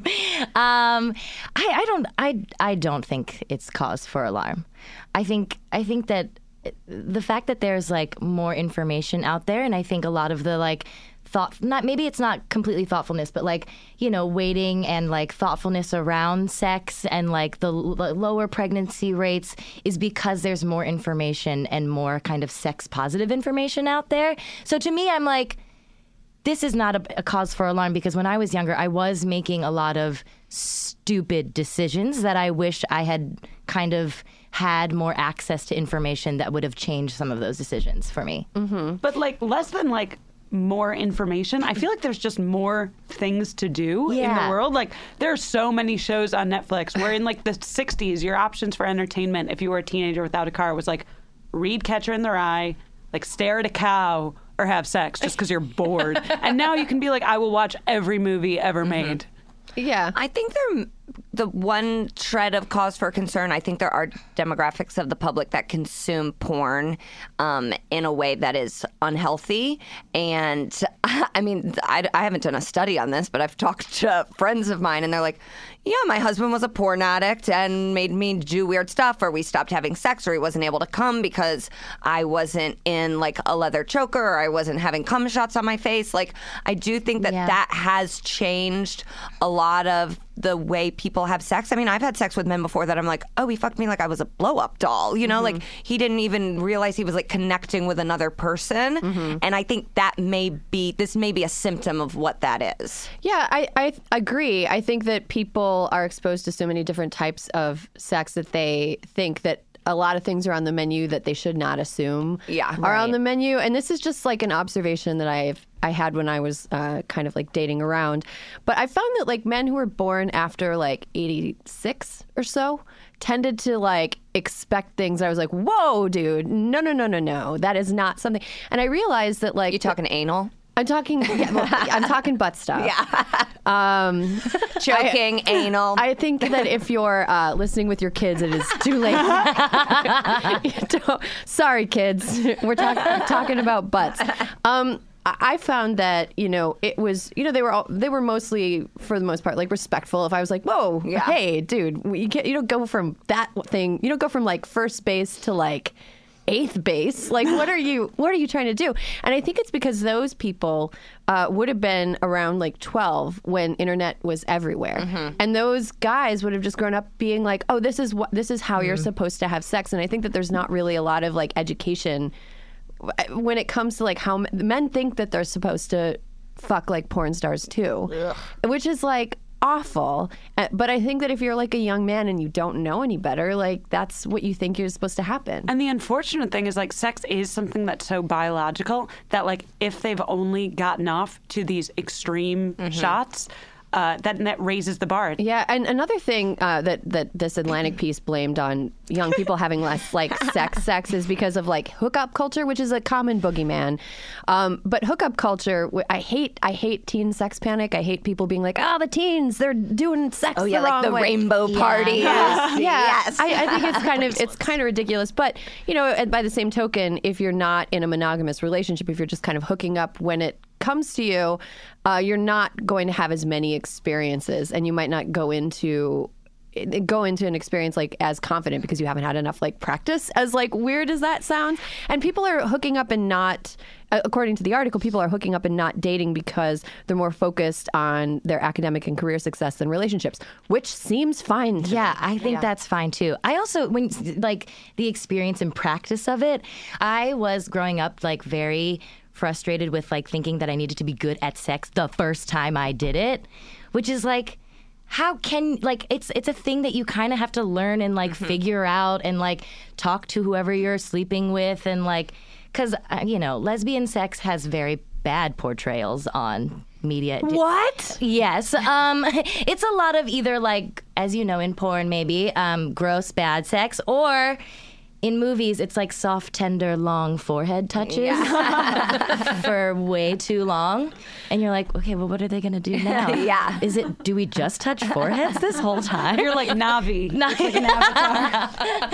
[SPEAKER 4] I don't think it's cause for alarm. I think that the fact that there's like more information out there, and I think a lot of the like maybe it's not completely thoughtfulness, but like, you know, waiting and like thoughtfulness around sex and like the lower pregnancy rates is because there's more information and more kind of sex positive information out there. So to me, I'm like, this is not a cause for alarm, because when I was younger, I was making a lot of stupid decisions that I wish I had kind of had more access to information that would have changed some of those decisions for me.
[SPEAKER 2] Mm-hmm.
[SPEAKER 5] But like less than like more information. I feel like there's just more things to do in the world. Like there are so many shows on Netflix where in like the 60s, your options for entertainment if you were a teenager without a car was like read Catcher in the Rye, like stare at a cow, or have sex just because you're bored. And now you can be like, I will watch every movie ever made.
[SPEAKER 2] Yeah.
[SPEAKER 6] I think the one shred of cause for concern, I think there are demographics of the public that consume porn in a way that is unhealthy. And I mean, I haven't done a study on this, but I've talked to friends of mine and they're like, Yeah, my husband was a porn addict and made me do weird stuff, or we stopped having sex, or he wasn't able to come because I wasn't in like a leather choker, or I wasn't having cum shots on my face. Like, I do think that has changed a lot of the way people have sex. I mean, I've had sex with men before that I'm like, oh, he fucked me like I was a blow-up doll. You know, like he didn't even realize he was like connecting with another person. And I think that this may be a symptom of what that is.
[SPEAKER 2] Yeah, I agree. I think that people are exposed to so many different types of sex that they think that a lot of things are on the menu that they should not assume are on the menu. And this is just like an observation that I had when I was kind of like dating around. But I found that like men who were born after like 86 or so tended to like expect things. I was like, whoa, dude, no. That is not something. And I realized that like...
[SPEAKER 6] You talking anal?
[SPEAKER 2] I'm talking I'm talking butt stuff.
[SPEAKER 6] Yeah. Choking, anal.
[SPEAKER 2] I think that if you're listening with your kids, it is too late. Sorry, kids. We're talking about butts. I found that, it was, they were mostly, for the most part, like respectful. If I was like, whoa, hey, dude, you don't go from that thing. You don't go from like first base to like eighth base. Like, what are you trying to do? And I think it's because those people would have been around like 12 when internet was everywhere. And those guys would have just grown up being like, oh, this is how you're supposed to have sex. And I think that there's not really a lot of like education when it comes to like how men think that they're supposed to fuck like porn stars too. Ugh. Which is like awful. But I think that if you're like a young man and you don't know any better, like that's what you think you're supposed to happen.
[SPEAKER 5] And the unfortunate thing is like sex is something that's so biological that like if they've only gotten off to these extreme shots, that raises the bar.
[SPEAKER 2] Yeah, and another thing that this Atlantic piece blamed on young people having less like sex is because of like hookup culture, which is a common boogeyman. But hookup culture, I hate teen sex panic. I hate people being like, oh, the teens, they're doing sex the wrong
[SPEAKER 6] like the
[SPEAKER 2] way.
[SPEAKER 6] rainbow party.
[SPEAKER 2] Yes. I think it's kind of ridiculous. But and by the same token, if you're not in a monogamous relationship, if you're just kind of hooking up when it comes to you, you're not going to have as many experiences, and you might not go into an experience like as confident because you haven't had enough like practice. As like weird as that sounds, and people are hooking up and not, according to the article, people are hooking up and not dating because they're more focused on their academic and career success than relationships, which seems fine to me.
[SPEAKER 4] I think that's fine too. I also, when like the experience and practice of it, I was growing up like very frustrated with like thinking that I needed to be good at sex the first time I did it, which is like, how can, like, it's a thing that you kind of have to learn and like figure out and like talk to whoever you're sleeping with, and like, because lesbian sex has very bad portrayals on media.
[SPEAKER 2] What?
[SPEAKER 4] Yes. It's a lot of either like, as you know, in porn maybe, gross bad sex, or in movies, it's like soft, tender, long forehead touches for way too long. And you're like, okay, well, what are they going to do now? Do we just touch foreheads this whole time?
[SPEAKER 5] You're like Na'vi. It's like an avatar.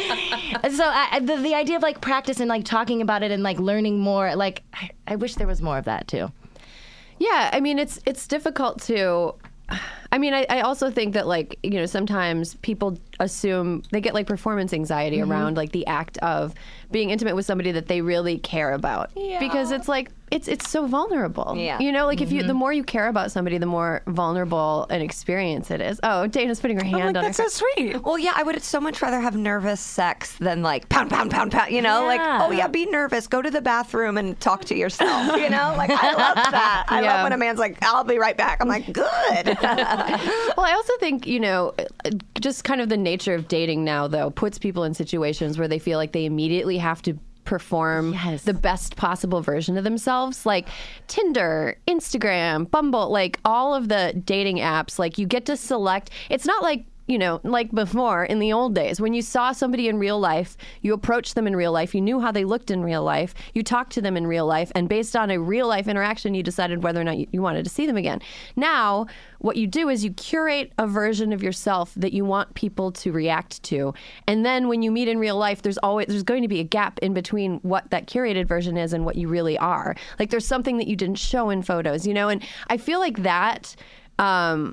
[SPEAKER 4] So the idea of like practice and like talking about it and like learning more, like I wish there was more of that too.
[SPEAKER 2] Yeah, I mean, it's difficult to... I mean, I also think that, like, sometimes people assume they get like performance anxiety around like the act of being intimate with somebody that they really care about, because it's like it's so vulnerable. Like if you the more you care about somebody, the more vulnerable an experience it is. Oh, Dana's putting her hand on
[SPEAKER 5] that's so sweet.
[SPEAKER 6] Well, I would so much rather have nervous sex than like pound, pound, pound, pound. Like, oh yeah, be nervous, go to the bathroom and talk to yourself. Like I love that. I love when a man's like, I'll be right back. I'm like, good.
[SPEAKER 2] Well, I also think, just kind of the nature of dating now, though, puts people in situations where they feel like they immediately have to perform the best possible version of themselves. Like Tinder, Instagram, Bumble, like all of the dating apps, like you get to select. It's not like, like before in the old days when you saw somebody in real life, you approached them in real life, you knew how they looked in real life, you talked to them in real life, and based on a real life interaction, you decided whether or not you wanted to see them again. Now, what you do is you curate a version of yourself that you want people to react to. And then when you meet in real life, there's going to be a gap in between what that curated version is and what you really are. Like there's something that you didn't show in photos, and I feel like that,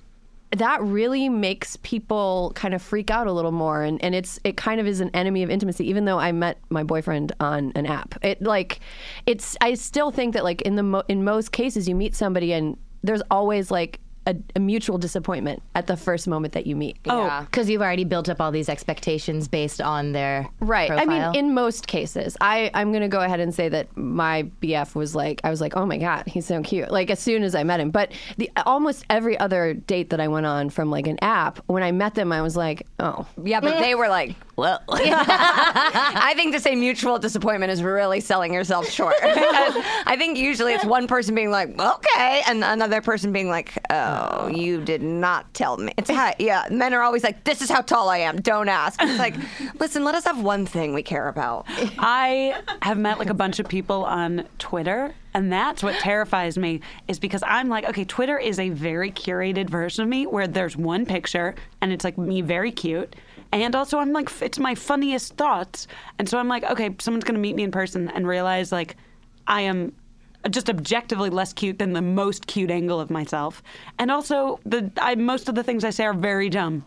[SPEAKER 2] that really makes people kind of freak out a little more, and it kind of is an enemy of intimacy. Even though I met my boyfriend on an app, I still think that like in most cases you meet somebody and there's always like a mutual disappointment at the first moment that you meet.
[SPEAKER 4] Oh, because you've already built up all these expectations based on their profile.
[SPEAKER 2] I mean, in most cases, I'm going to go ahead and say that my BF was like, I was like, oh my God, he's so cute. Like as soon as I met him. But almost every other date that I went on from like an app, when I met them, I was like, oh.
[SPEAKER 6] Yeah, but they were like, well. I think to say mutual disappointment is really selling yourself short. I think usually it's one person being like, okay, and another person being like, oh, you did not tell me. It's men are always like, this is how tall I am. Don't ask. It's like, listen, let us have one thing we care about.
[SPEAKER 5] I have met like a bunch of people on Twitter, and that's what terrifies me, is because I'm like, okay, Twitter is a very curated version of me where there's one picture and it's like me very cute. And also I'm like, it's my funniest thoughts. And so I'm like, okay, someone's going to meet me in person and realize like I am just objectively less cute than the most cute angle of myself. And also most of the things I say are very dumb.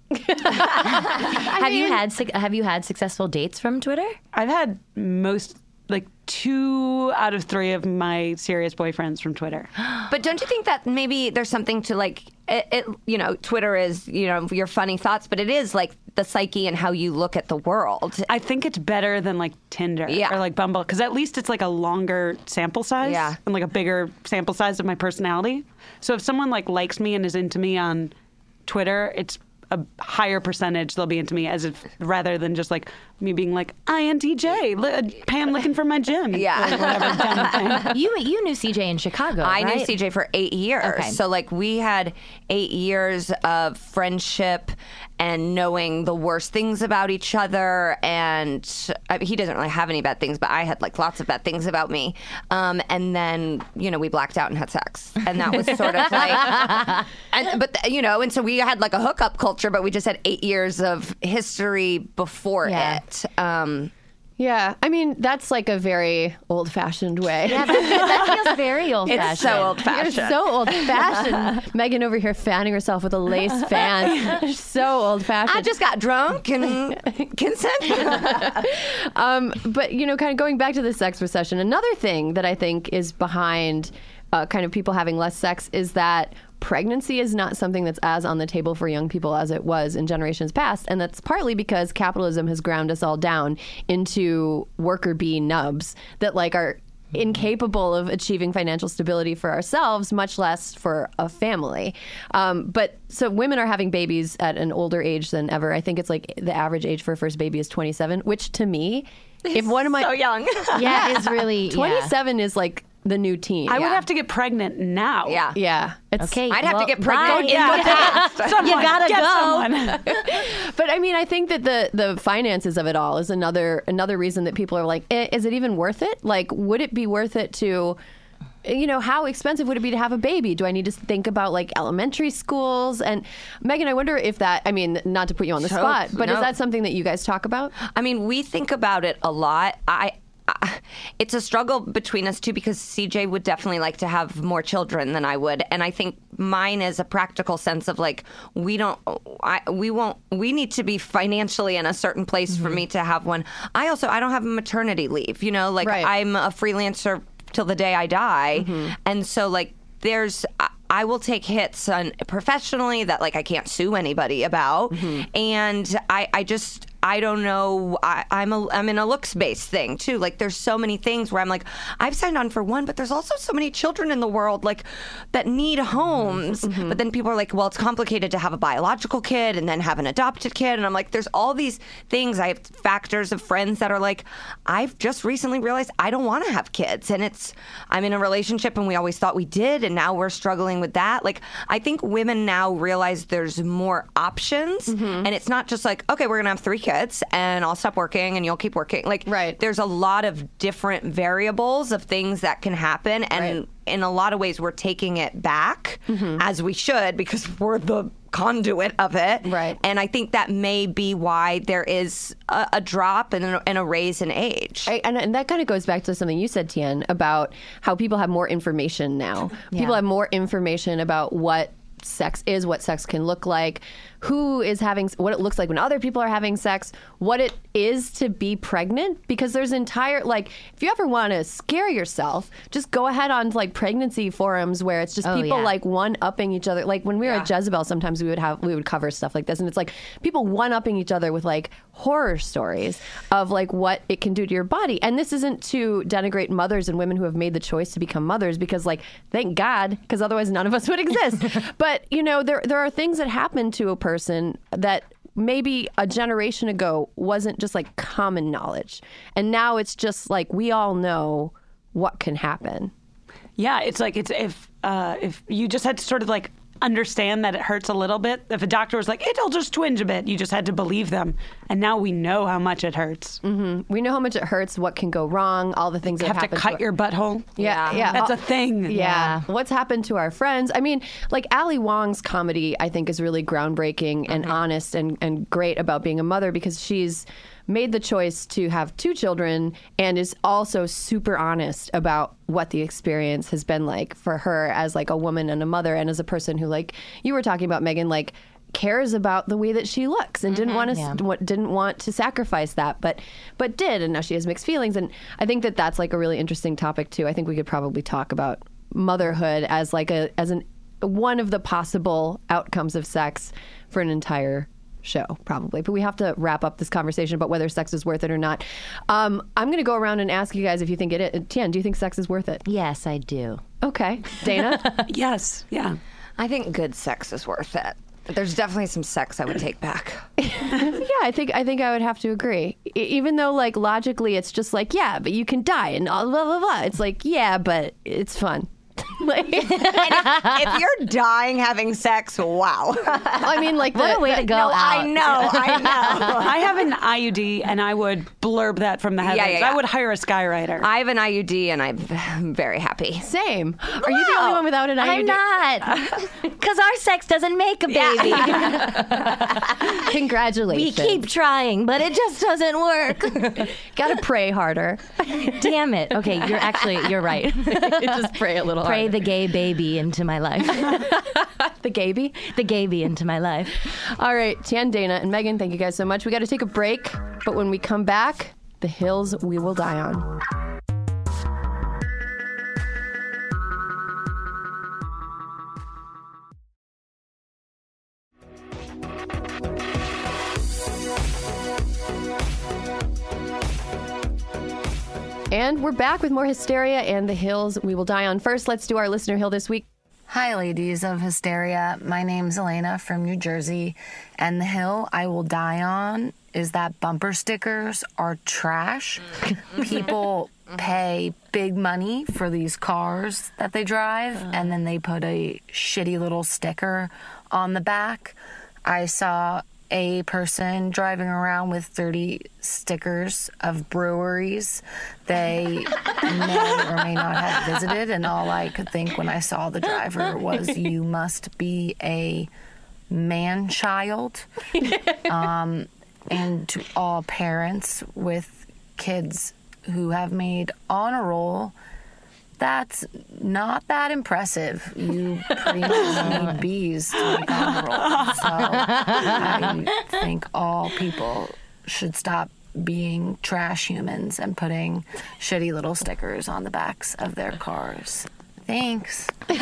[SPEAKER 4] Have you had successful dates from Twitter?
[SPEAKER 5] I've had like 2 out of 3 of my serious boyfriends from Twitter.
[SPEAKER 6] But don't you think that maybe there's something to like Twitter is, your funny thoughts, but it is like the psyche and how you look at the world.
[SPEAKER 5] I think it's better than like Tinder or like Bumble, because at least it's like a longer sample size and like a bigger sample size of my personality. So if someone like likes me and is into me on Twitter, it's a higher percentage they'll be into me rather than just like me being like, INTJ, Pam looking for my gym.
[SPEAKER 6] Yeah.
[SPEAKER 5] Or whatever dumb thing.
[SPEAKER 4] You knew CJ in Chicago,
[SPEAKER 6] I
[SPEAKER 4] right?
[SPEAKER 6] knew CJ for 8 years.
[SPEAKER 4] Okay.
[SPEAKER 6] So like we had 8 years of friendship and knowing the worst things about each other. And he doesn't really have any bad things, but I had like lots of bad things about me. And then, we blacked out and had sex. And that was sort of like, and so we had like a hookup culture, but we just had 8 years of history before it.
[SPEAKER 2] Yeah, I mean, that's like a very old-fashioned way.
[SPEAKER 4] Yeah, that feels very old-fashioned.
[SPEAKER 6] It's so old-fashioned.
[SPEAKER 2] You're so old-fashioned. Megan over here fanning herself with a lace fan. So old-fashioned.
[SPEAKER 6] I just got drunk and consent.
[SPEAKER 2] But, kind of going back to the sex recession, another thing that I think is behind kind of people having less sex is that pregnancy is not something that's as on the table for young people as it was in generations past. And that's partly because capitalism has ground us all down into worker bee nubs that like are incapable of achieving financial stability for ourselves, much less for a family. But so women are having babies at an older age than ever. I think it's like the average age for a first baby is 27, which to me, if one of my...
[SPEAKER 6] So young.
[SPEAKER 4] Yeah, it is really...
[SPEAKER 2] 27 is like the new teen.
[SPEAKER 5] I would have to get pregnant now.
[SPEAKER 2] Yeah.
[SPEAKER 4] Okay.
[SPEAKER 6] I'd have to get pregnant in the past.
[SPEAKER 5] Someone,
[SPEAKER 4] you gotta
[SPEAKER 5] get
[SPEAKER 4] go.
[SPEAKER 5] Someone.
[SPEAKER 2] But I mean, I think that the finances of it all is another reason that people are like, is it even worth it? Like, would it be worth it to... how expensive would it be to have a baby? Do I need to think about like elementary schools? And Megan, I wonder if that, I mean, not to put you on the spot, but is that something that you guys talk about?
[SPEAKER 6] I mean, we think about it a lot. It's a struggle between us too, because CJ would definitely like to have more children than I would, and I think mine is a practical sense of like we need to be financially in a certain place for me to have one. I don't have maternity leave,
[SPEAKER 2] Right.
[SPEAKER 6] I'm a freelancer till the day I die, and so like I will take hits professionally that like I can't sue anybody about, and I don't know. I'm in a looks-based thing too. Like there's so many things where I'm like, I've signed on for one, but there's also so many children in the world like that need homes. But then people are like, well, it's complicated to have a biological kid and then have an adopted kid, and I'm like, there's all these things. I have factors of friends that are like, I've just recently realized I don't want to have kids, and I'm in a relationship and we always thought we did, and now we're struggling with that. Like I think women now realize there's more options, and it's not just like, okay, we're gonna have 3 kids and I'll stop working and you'll keep working. Like, there's a lot of different variables of things that can happen, and in a lot of ways we're taking it back as we should, because we're the conduit of it.
[SPEAKER 2] Right.
[SPEAKER 6] And I think that may be why there is a drop and a raise in age.
[SPEAKER 2] And that kind of goes back to something you said, Tien, about how people have more information now. People have more information about what sex is, what sex can look like, who is having, what it looks like when other people are having sex, what it is to be pregnant. Because there's entire, like, if you ever want to scare yourself, just go ahead on like pregnancy forums where it's just people like one-upping each other. Like when we were at Jezebel, sometimes we would cover stuff like this, and it's like people one-upping each other with like horror stories of like what it can do to your body. And this isn't to denigrate mothers and women who have made the choice to become mothers, because like, thank God, because otherwise none of us would exist. But you know, there are things that happen to a person that maybe a generation ago wasn't just like common knowledge, and now it's just like we all know what can happen.
[SPEAKER 5] Yeah, it's like it's if you just had to sort of like understand that it hurts a little bit. If a doctor was like, it'll just twinge a bit, you just had to believe them. And now we know how much it hurts.
[SPEAKER 2] Mm-hmm. We know how much it hurts, what can go wrong, all the things that
[SPEAKER 5] have to cut your butthole.
[SPEAKER 2] Yeah.
[SPEAKER 5] That's a thing.
[SPEAKER 2] Yeah. What's happened to our friends? I mean, like Ali Wong's comedy, I think, is really groundbreaking and honest and great about being a mother, because she's made the choice to have 2 children and is also super honest about what the experience has been like for her as like a woman and a mother, and as a person who, like you were talking about, Megan, like cares about the way that she looks and didn't want to sacrifice that, but did, and now she has mixed feelings. And I think that that's like a really interesting topic too. I think we could probably talk about motherhood as like one of the possible outcomes of sex for an entire show, probably. But we have to wrap up this conversation about whether sex is worth it or not. I'm going to go around and ask you guys if you think it is. Tian, do you think sex is worth it?
[SPEAKER 4] Yes, I do.
[SPEAKER 2] Okay. Dana?
[SPEAKER 5] Yes. Yeah.
[SPEAKER 6] I think good sex is worth it. There's definitely some sex I would take back.
[SPEAKER 2] Yeah, I think I would have to agree. Even though, like, logically, it's just like, yeah, but you can die and blah, blah, blah. It's like, yeah, but it's fun.
[SPEAKER 6] And if you're dying having sex, wow.
[SPEAKER 2] I mean, like,
[SPEAKER 4] what a way to go out.
[SPEAKER 6] I know.
[SPEAKER 5] I have an IUD, and I would blurb that from the headlines.
[SPEAKER 6] Yeah.
[SPEAKER 5] I would hire a skywriter.
[SPEAKER 6] I have an IUD, and I'm very happy.
[SPEAKER 2] Same. Are you the only one without an IUD?
[SPEAKER 4] I'm not. Because our sex doesn't make a baby.
[SPEAKER 2] Congratulations.
[SPEAKER 4] We keep trying, but it just doesn't work.
[SPEAKER 2] Gotta pray harder.
[SPEAKER 4] Damn it. Okay, you're right.
[SPEAKER 2] Just pray a little
[SPEAKER 4] Pray
[SPEAKER 2] harder.
[SPEAKER 4] the gay baby into my life.
[SPEAKER 2] The gaby?
[SPEAKER 4] The gaby into my life.
[SPEAKER 2] All right, Tian, Dana, and Megan, thank you guys so much. We got to take a break, but when we come back, the hills we will die on. And we're back with more Hysteria and the hills we will die on. First, let's do our listener hill this week.
[SPEAKER 7] Hi, ladies of Hysteria. My name's Elena from New Jersey, and the hill I will die on is that bumper stickers are trash. People pay big money for these cars that they drive, and then they put a shitty little sticker on the back. I saw a person driving around with 30 stickers of breweries they may or may not have visited, and all I could think when I saw the driver was, you must be a man-child. And to all parents with kids who have made honor roll, that's not that impressive. You pretty much need B's to make honor roll. So I think all people should stop being trash humans and putting shitty little stickers on the backs of their cars. Thanks.
[SPEAKER 2] Look,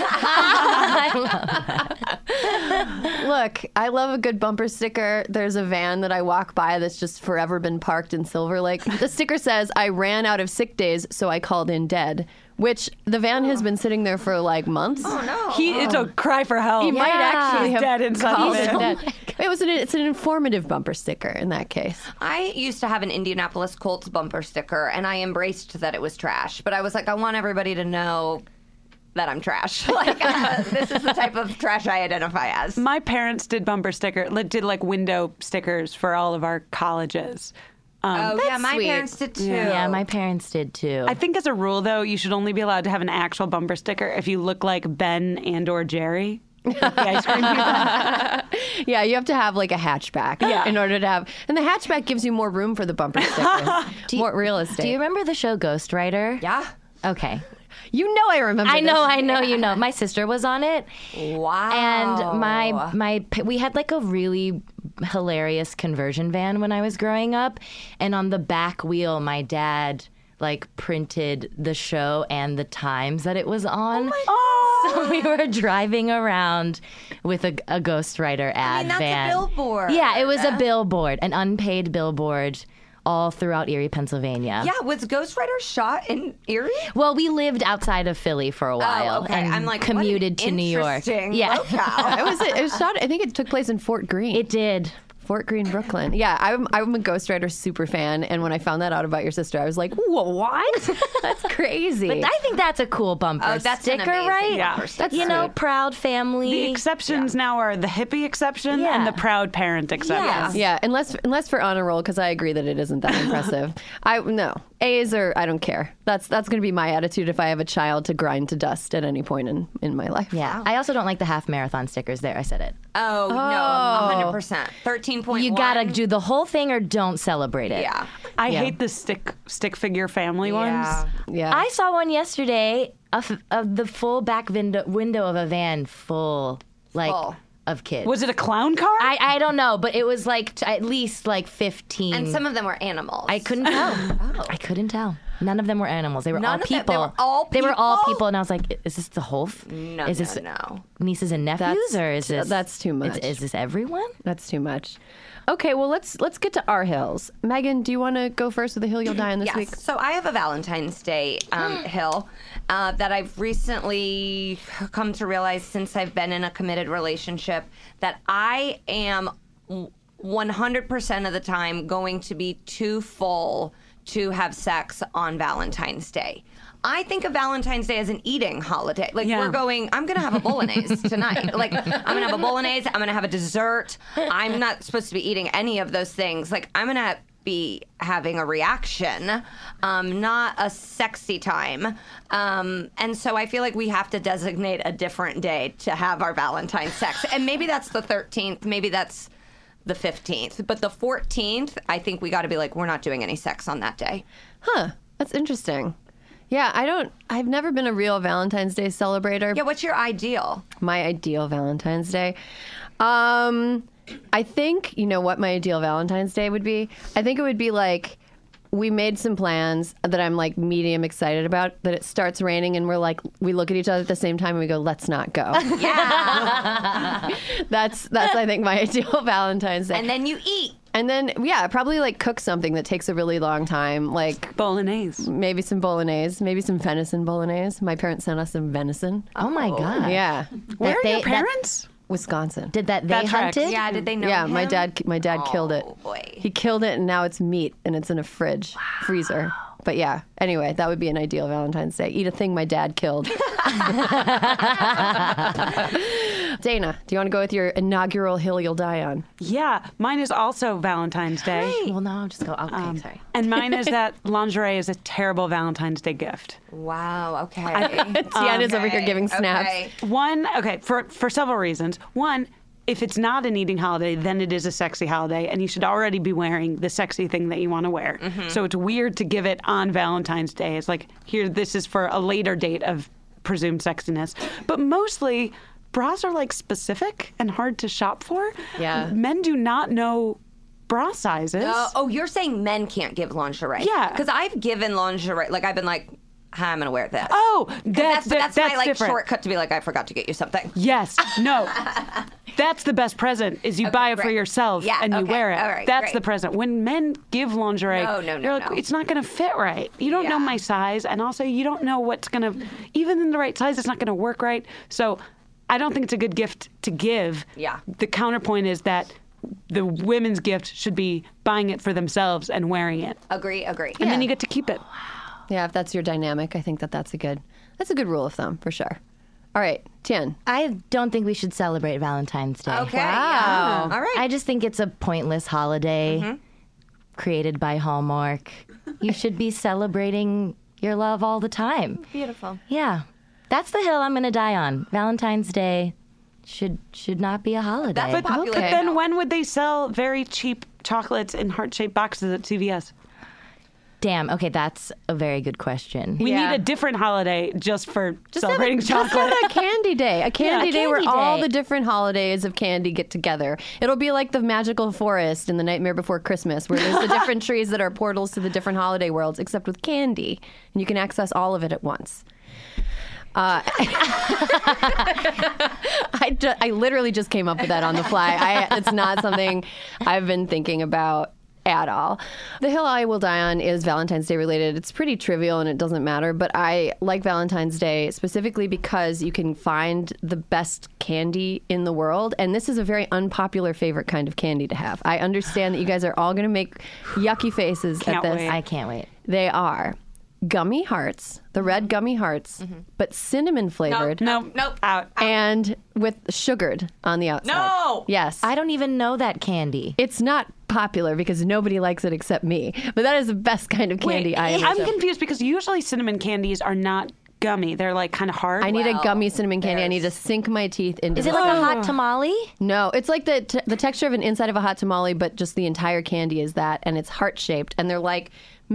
[SPEAKER 2] I love a good bumper sticker. There's a van that I walk by that's just forever been parked in Silver Lake. The sticker says, "I ran out of sick days, so I called in dead," which the van has been sitting there for like months.
[SPEAKER 6] Oh, no.
[SPEAKER 5] It's a cry for help.
[SPEAKER 2] He might actually
[SPEAKER 5] He's
[SPEAKER 2] have
[SPEAKER 5] dead inside
[SPEAKER 2] called
[SPEAKER 5] of
[SPEAKER 2] it
[SPEAKER 5] it.
[SPEAKER 2] dead. It's an informative bumper sticker in that case.
[SPEAKER 6] I used to have an Indianapolis Colts bumper sticker, and I embraced that it was trash. But I was like, I want everybody to know that I'm trash. Like, this is the type of trash I identify as.
[SPEAKER 5] My parents did did like window stickers for all of our colleges.
[SPEAKER 6] Oh, yeah, my
[SPEAKER 2] sweet.
[SPEAKER 6] parents did too.
[SPEAKER 4] Yeah, my parents did too.
[SPEAKER 5] I think as a rule, though, you should only be allowed to have an actual bumper sticker if you look like Ben and or Jerry. Like the ice cream people.
[SPEAKER 2] Yeah, you have to have like a hatchback in order to have, and the hatchback gives you more room for the bumper stickers, more real estate.
[SPEAKER 4] Do you remember the show Ghost Rider?
[SPEAKER 6] Yeah.
[SPEAKER 4] Okay.
[SPEAKER 2] You know I remember
[SPEAKER 4] I know,
[SPEAKER 2] this.
[SPEAKER 4] I know, you know. My sister was on it.
[SPEAKER 6] Wow.
[SPEAKER 4] And we had like a really hilarious conversion van when I was growing up. And on the back wheel, my dad like printed the show and the times that it was on. So we were driving around with a ghostwriter ad
[SPEAKER 6] that's
[SPEAKER 4] van.
[SPEAKER 6] a billboard.
[SPEAKER 4] Yeah, it was a billboard, an unpaid billboard all throughout Erie, Pennsylvania.
[SPEAKER 6] Yeah, was Ghost Rider shot in Erie?
[SPEAKER 4] Well, we lived outside of Philly for a while
[SPEAKER 6] okay.
[SPEAKER 4] and
[SPEAKER 6] I'm like,
[SPEAKER 4] commuted
[SPEAKER 6] what an
[SPEAKER 4] to New York.
[SPEAKER 6] interesting
[SPEAKER 4] Yeah.
[SPEAKER 6] locale.
[SPEAKER 2] It was shot. I think it took place in Fort Greene.
[SPEAKER 4] It did.
[SPEAKER 2] Fort Greene, Brooklyn. Yeah, I'm a Ghost Rider super fan, and when I found that out about your sister, I was like, whoa, what? That's crazy.
[SPEAKER 4] But I think that's a cool bumper
[SPEAKER 6] Oh, that's an
[SPEAKER 4] sticker,
[SPEAKER 6] amazing
[SPEAKER 4] right?
[SPEAKER 5] Yeah.
[SPEAKER 6] bumper
[SPEAKER 2] That's
[SPEAKER 4] You know,
[SPEAKER 2] sweet.
[SPEAKER 4] proud family.
[SPEAKER 5] The exceptions now are the hippie exception
[SPEAKER 4] Yeah.
[SPEAKER 5] and the proud parent exception.
[SPEAKER 2] Yeah, unless for honor roll, because I agree that it isn't that impressive. No A's or I don't care. That's going to be my attitude if I have a child to grind to dust at any point in my life.
[SPEAKER 4] Yeah. I also don't like the half marathon stickers there. I said it.
[SPEAKER 6] Oh, no, 100%. 13.1.
[SPEAKER 4] You gotta do the whole thing or don't celebrate it.
[SPEAKER 6] Yeah.
[SPEAKER 5] I hate the stick figure family ones.
[SPEAKER 2] Yeah.
[SPEAKER 4] I saw one yesterday of the full back window of a van full,
[SPEAKER 6] Full.
[SPEAKER 4] of kids.
[SPEAKER 5] Was it a clown car?
[SPEAKER 4] I don't know, but it was like at least like 15.
[SPEAKER 6] And some of them were animals.
[SPEAKER 4] I couldn't tell. I couldn't tell. None of them were animals. They were
[SPEAKER 6] None
[SPEAKER 4] all
[SPEAKER 6] of them-
[SPEAKER 4] people.
[SPEAKER 6] they were all
[SPEAKER 4] They were all
[SPEAKER 6] people?
[SPEAKER 4] people, and I was like, "Is this the whole?
[SPEAKER 6] No,
[SPEAKER 4] is this
[SPEAKER 6] no.
[SPEAKER 4] nieces and nephews, or is this?
[SPEAKER 2] that's too much.
[SPEAKER 4] Is this everyone?
[SPEAKER 2] That's too much. Okay, well let's get to our hills. Megan, do you want to go first with the hill you'll die on this
[SPEAKER 6] Yes.
[SPEAKER 2] week?
[SPEAKER 6] So I have a Valentine's Day hill that I've recently come to realize since I've been in a committed relationship that I am 100% of the time going to be too full to have sex on Valentine's Day. I think of Valentine's Day as an eating holiday. Like I'm going to have a bolognese tonight. Like I'm going to have a bolognese. I'm going to have a dessert. I'm not supposed to be eating any of those things. Like I'm going to be having a reaction, not a sexy time. And so I feel like we have to designate a different day to have our Valentine's sex. And maybe that's the 13th. Maybe that's the 15th. But the 14th, I think we got to be like, we're not doing any sex on that day.
[SPEAKER 2] Huh. That's interesting. Yeah, I've never been a real Valentine's Day celebrator.
[SPEAKER 6] Yeah, what's your ideal?
[SPEAKER 2] My ideal Valentine's Day. I think, you know what my ideal Valentine's Day would be? I think it would be like we made some plans that I'm like medium excited about, that it starts raining and we look at each other at the same time and we go, let's not go.
[SPEAKER 6] Yeah.
[SPEAKER 2] That's I think my ideal Valentine's Day.
[SPEAKER 6] And then you eat.
[SPEAKER 2] And then, yeah, probably like cook something that takes a really long time, like
[SPEAKER 5] Bolognese.
[SPEAKER 2] maybe some bolognese, maybe some venison bolognese. My parents sent us some venison.
[SPEAKER 4] Oh my god!
[SPEAKER 2] Yeah.
[SPEAKER 5] Where are
[SPEAKER 4] they-
[SPEAKER 5] your parents?
[SPEAKER 2] Wisconsin.
[SPEAKER 4] Did they
[SPEAKER 5] That tracks.
[SPEAKER 4] hunted?
[SPEAKER 6] Yeah, did they know
[SPEAKER 2] Yeah,
[SPEAKER 6] him?
[SPEAKER 2] my dad killed it.
[SPEAKER 6] Oh, boy.
[SPEAKER 2] He killed it and now it's meat and it's in a freezer. But yeah, anyway, that would be an ideal Valentine's Day. Eat a thing my dad killed. Dana, do you want to go with your inaugural hill you'll die on?
[SPEAKER 5] Yeah, mine is also Valentine's Day.
[SPEAKER 4] Well, no, I'll just go. Okay, sorry.
[SPEAKER 5] And mine is that lingerie is a terrible Valentine's Day gift.
[SPEAKER 6] Wow, okay.
[SPEAKER 2] Tiana's over here giving snaps.
[SPEAKER 6] Okay.
[SPEAKER 5] For several reasons. One, if it's not an eating holiday, then it is a sexy holiday, and you should already be wearing the sexy thing that you want to wear. So it's weird to give it on Valentine's Day. It's like, here, this is for a later date of presumed sexiness. But mostly, bras are like specific and hard to shop for.
[SPEAKER 2] Yeah.
[SPEAKER 5] Men do not know bra sizes.
[SPEAKER 6] Oh, you're saying men can't give lingerie?
[SPEAKER 5] Yeah.
[SPEAKER 6] Because I've given lingerie. Like I've been like, hi, I'm gonna wear this.
[SPEAKER 5] Oh,
[SPEAKER 6] that's my like
[SPEAKER 5] different.
[SPEAKER 6] shortcut to be like, I forgot to get you something.
[SPEAKER 5] Yes. No. That's the best present is you buy it for
[SPEAKER 6] great.
[SPEAKER 5] yourself
[SPEAKER 6] Yeah,
[SPEAKER 5] and you
[SPEAKER 6] okay,
[SPEAKER 5] wear it.
[SPEAKER 6] all right,
[SPEAKER 5] That's
[SPEAKER 6] great.
[SPEAKER 5] the present. When men give lingerie,
[SPEAKER 6] No,
[SPEAKER 5] you're like,
[SPEAKER 6] no.
[SPEAKER 5] it's not going to fit right. You don't know
[SPEAKER 6] Yeah.
[SPEAKER 5] my size, and also you don't know what's going to, even in the right size, it's not going to work right. So I don't think it's a good gift to give.
[SPEAKER 6] Yeah.
[SPEAKER 5] The counterpoint is that the women's gift should be buying it for themselves and wearing it.
[SPEAKER 6] Agree.
[SPEAKER 5] And then you get to keep it.
[SPEAKER 2] Yeah, if that's your dynamic, I think that's a good rule of thumb for sure. All right, Tien.
[SPEAKER 4] I don't think we should celebrate Valentine's Day.
[SPEAKER 6] Okay.
[SPEAKER 2] Wow.
[SPEAKER 6] Yeah. All right.
[SPEAKER 4] I just think it's a pointless holiday created by Hallmark. You should be celebrating your love all the time.
[SPEAKER 6] Beautiful.
[SPEAKER 4] Yeah. That's the hill I'm going to die on. Valentine's Day should not be a holiday.
[SPEAKER 6] That's popular.
[SPEAKER 2] Okay.
[SPEAKER 5] Then when would they sell very cheap chocolates in heart-shaped boxes at CVS?
[SPEAKER 4] Damn. Okay, that's a very good question.
[SPEAKER 5] We need a different holiday just for celebrating
[SPEAKER 2] Just
[SPEAKER 5] chocolate.
[SPEAKER 2] have a candy day. A candy day where
[SPEAKER 4] candy
[SPEAKER 2] all
[SPEAKER 4] day.
[SPEAKER 2] the different holidays of candy get together. It'll be like the magical forest in The Nightmare Before Christmas, where there's the different trees that are portals to the different holiday worlds, except with candy. And you can access all of it at once. I literally just came up with that on the fly. It's not something I've been thinking about at all. The Hill I Will Die On is Valentine's Day related. It's pretty trivial and it doesn't matter, but I like Valentine's Day specifically because you can find the best candy in the world, and this is a very unpopular favorite kind of candy to have. I understand that you guys are all going to make yucky faces at this.
[SPEAKER 5] wait.
[SPEAKER 4] I can't wait.
[SPEAKER 2] They are gummy hearts, the red gummy hearts, but cinnamon flavored.
[SPEAKER 5] Nope. Out.
[SPEAKER 2] And with sugared on the outside.
[SPEAKER 6] No!
[SPEAKER 2] Yes.
[SPEAKER 4] I don't even know that candy.
[SPEAKER 2] It's not popular because nobody likes it except me. But that is the best kind of candy I am.
[SPEAKER 5] I'm confused because usually cinnamon candies are not gummy. They're like kind of hard.
[SPEAKER 2] I need a gummy cinnamon candy. I need to sink my teeth into
[SPEAKER 4] Is it
[SPEAKER 2] the
[SPEAKER 4] like a
[SPEAKER 2] cinnamon.
[SPEAKER 4] hot tamale?
[SPEAKER 2] No, it's like the texture of an inside of a hot tamale, but just the entire candy is that, and it's heart-shaped. And they're like,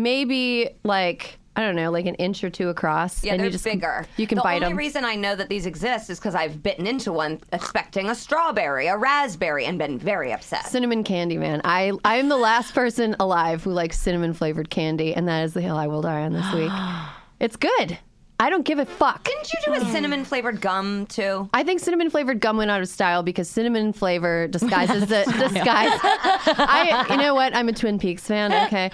[SPEAKER 2] maybe like, I don't know, like an inch or two across.
[SPEAKER 6] Yeah,
[SPEAKER 2] and
[SPEAKER 6] they're
[SPEAKER 2] you just,
[SPEAKER 6] bigger.
[SPEAKER 2] You can
[SPEAKER 6] the
[SPEAKER 2] bite them.
[SPEAKER 6] only reason I know that these exist is because I've bitten into one expecting a strawberry, a raspberry, and been very upset.
[SPEAKER 2] Cinnamon candy, man. I'm the last person alive who likes cinnamon flavored candy, and that is the hill I will die on this week. It's good. I don't give a fuck.
[SPEAKER 6] Didn't you do a cinnamon flavored gum too?
[SPEAKER 2] I think cinnamon flavored gum went out of style because cinnamon flavor disguises the disguise. You know what? I'm a Twin Peaks fan. Okay,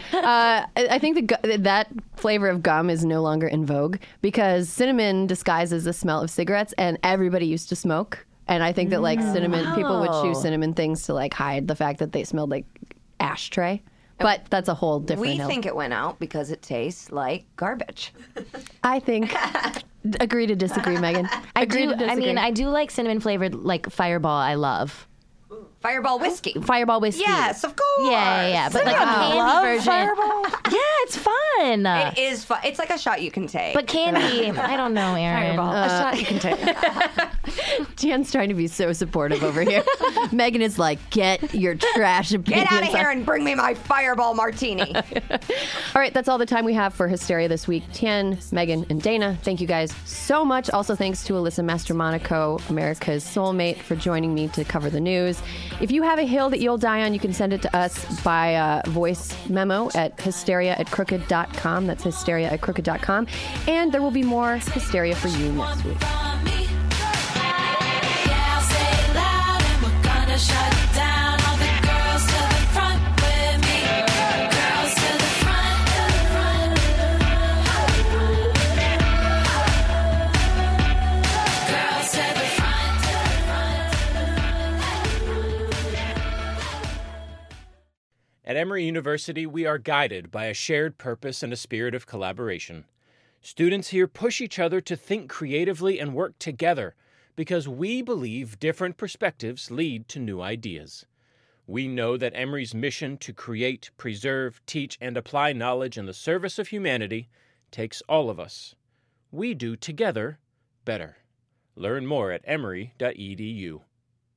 [SPEAKER 2] I think that flavor of gum is no longer in vogue because cinnamon disguises the smell of cigarettes, and everybody used to smoke. And I think that like cinnamon, people would chew cinnamon things to like hide the fact that they smelled like ashtray. But that's a whole different
[SPEAKER 6] We
[SPEAKER 2] hill.
[SPEAKER 6] think it went out because it tastes like garbage.
[SPEAKER 2] I think. Agree to disagree, Megan. Agree to disagree.
[SPEAKER 4] I do like cinnamon flavored, like Fireball. I love
[SPEAKER 6] Fireball whiskey.
[SPEAKER 4] Fireball whiskey.
[SPEAKER 6] Yes, of course.
[SPEAKER 4] Yeah. But like a candy
[SPEAKER 5] Love
[SPEAKER 4] version.
[SPEAKER 5] Fireball.
[SPEAKER 4] Yeah, it's fun.
[SPEAKER 6] It is fun. It's like a shot you can take.
[SPEAKER 4] But candy, I don't know, Aaron.
[SPEAKER 5] A shot you can take.
[SPEAKER 2] Jan's trying to be so supportive over here. Megan is like, get your trash opinions
[SPEAKER 6] Get out of here and bring me my Fireball martini.
[SPEAKER 2] All right, that's all the time we have for Hysteria this week. Tien, Megan, and Dana, thank you guys so much. Also, thanks to Alyssa Mastromonaco, America's soulmate, for joining me to cover the news. If you have a hill that you'll die on, you can send it to us by voice memo at hysteria@crooked.com. That's hysteria@crooked.com. And there will be more Hysteria for you next week.
[SPEAKER 8] At Emory University, we are guided by a shared purpose and a spirit of collaboration. Students here push each other to think creatively and work together because we believe different perspectives lead to new ideas. We know that Emory's mission to create, preserve, teach, and apply knowledge in the service of humanity takes all of us. We do together better. Learn more at emory.edu.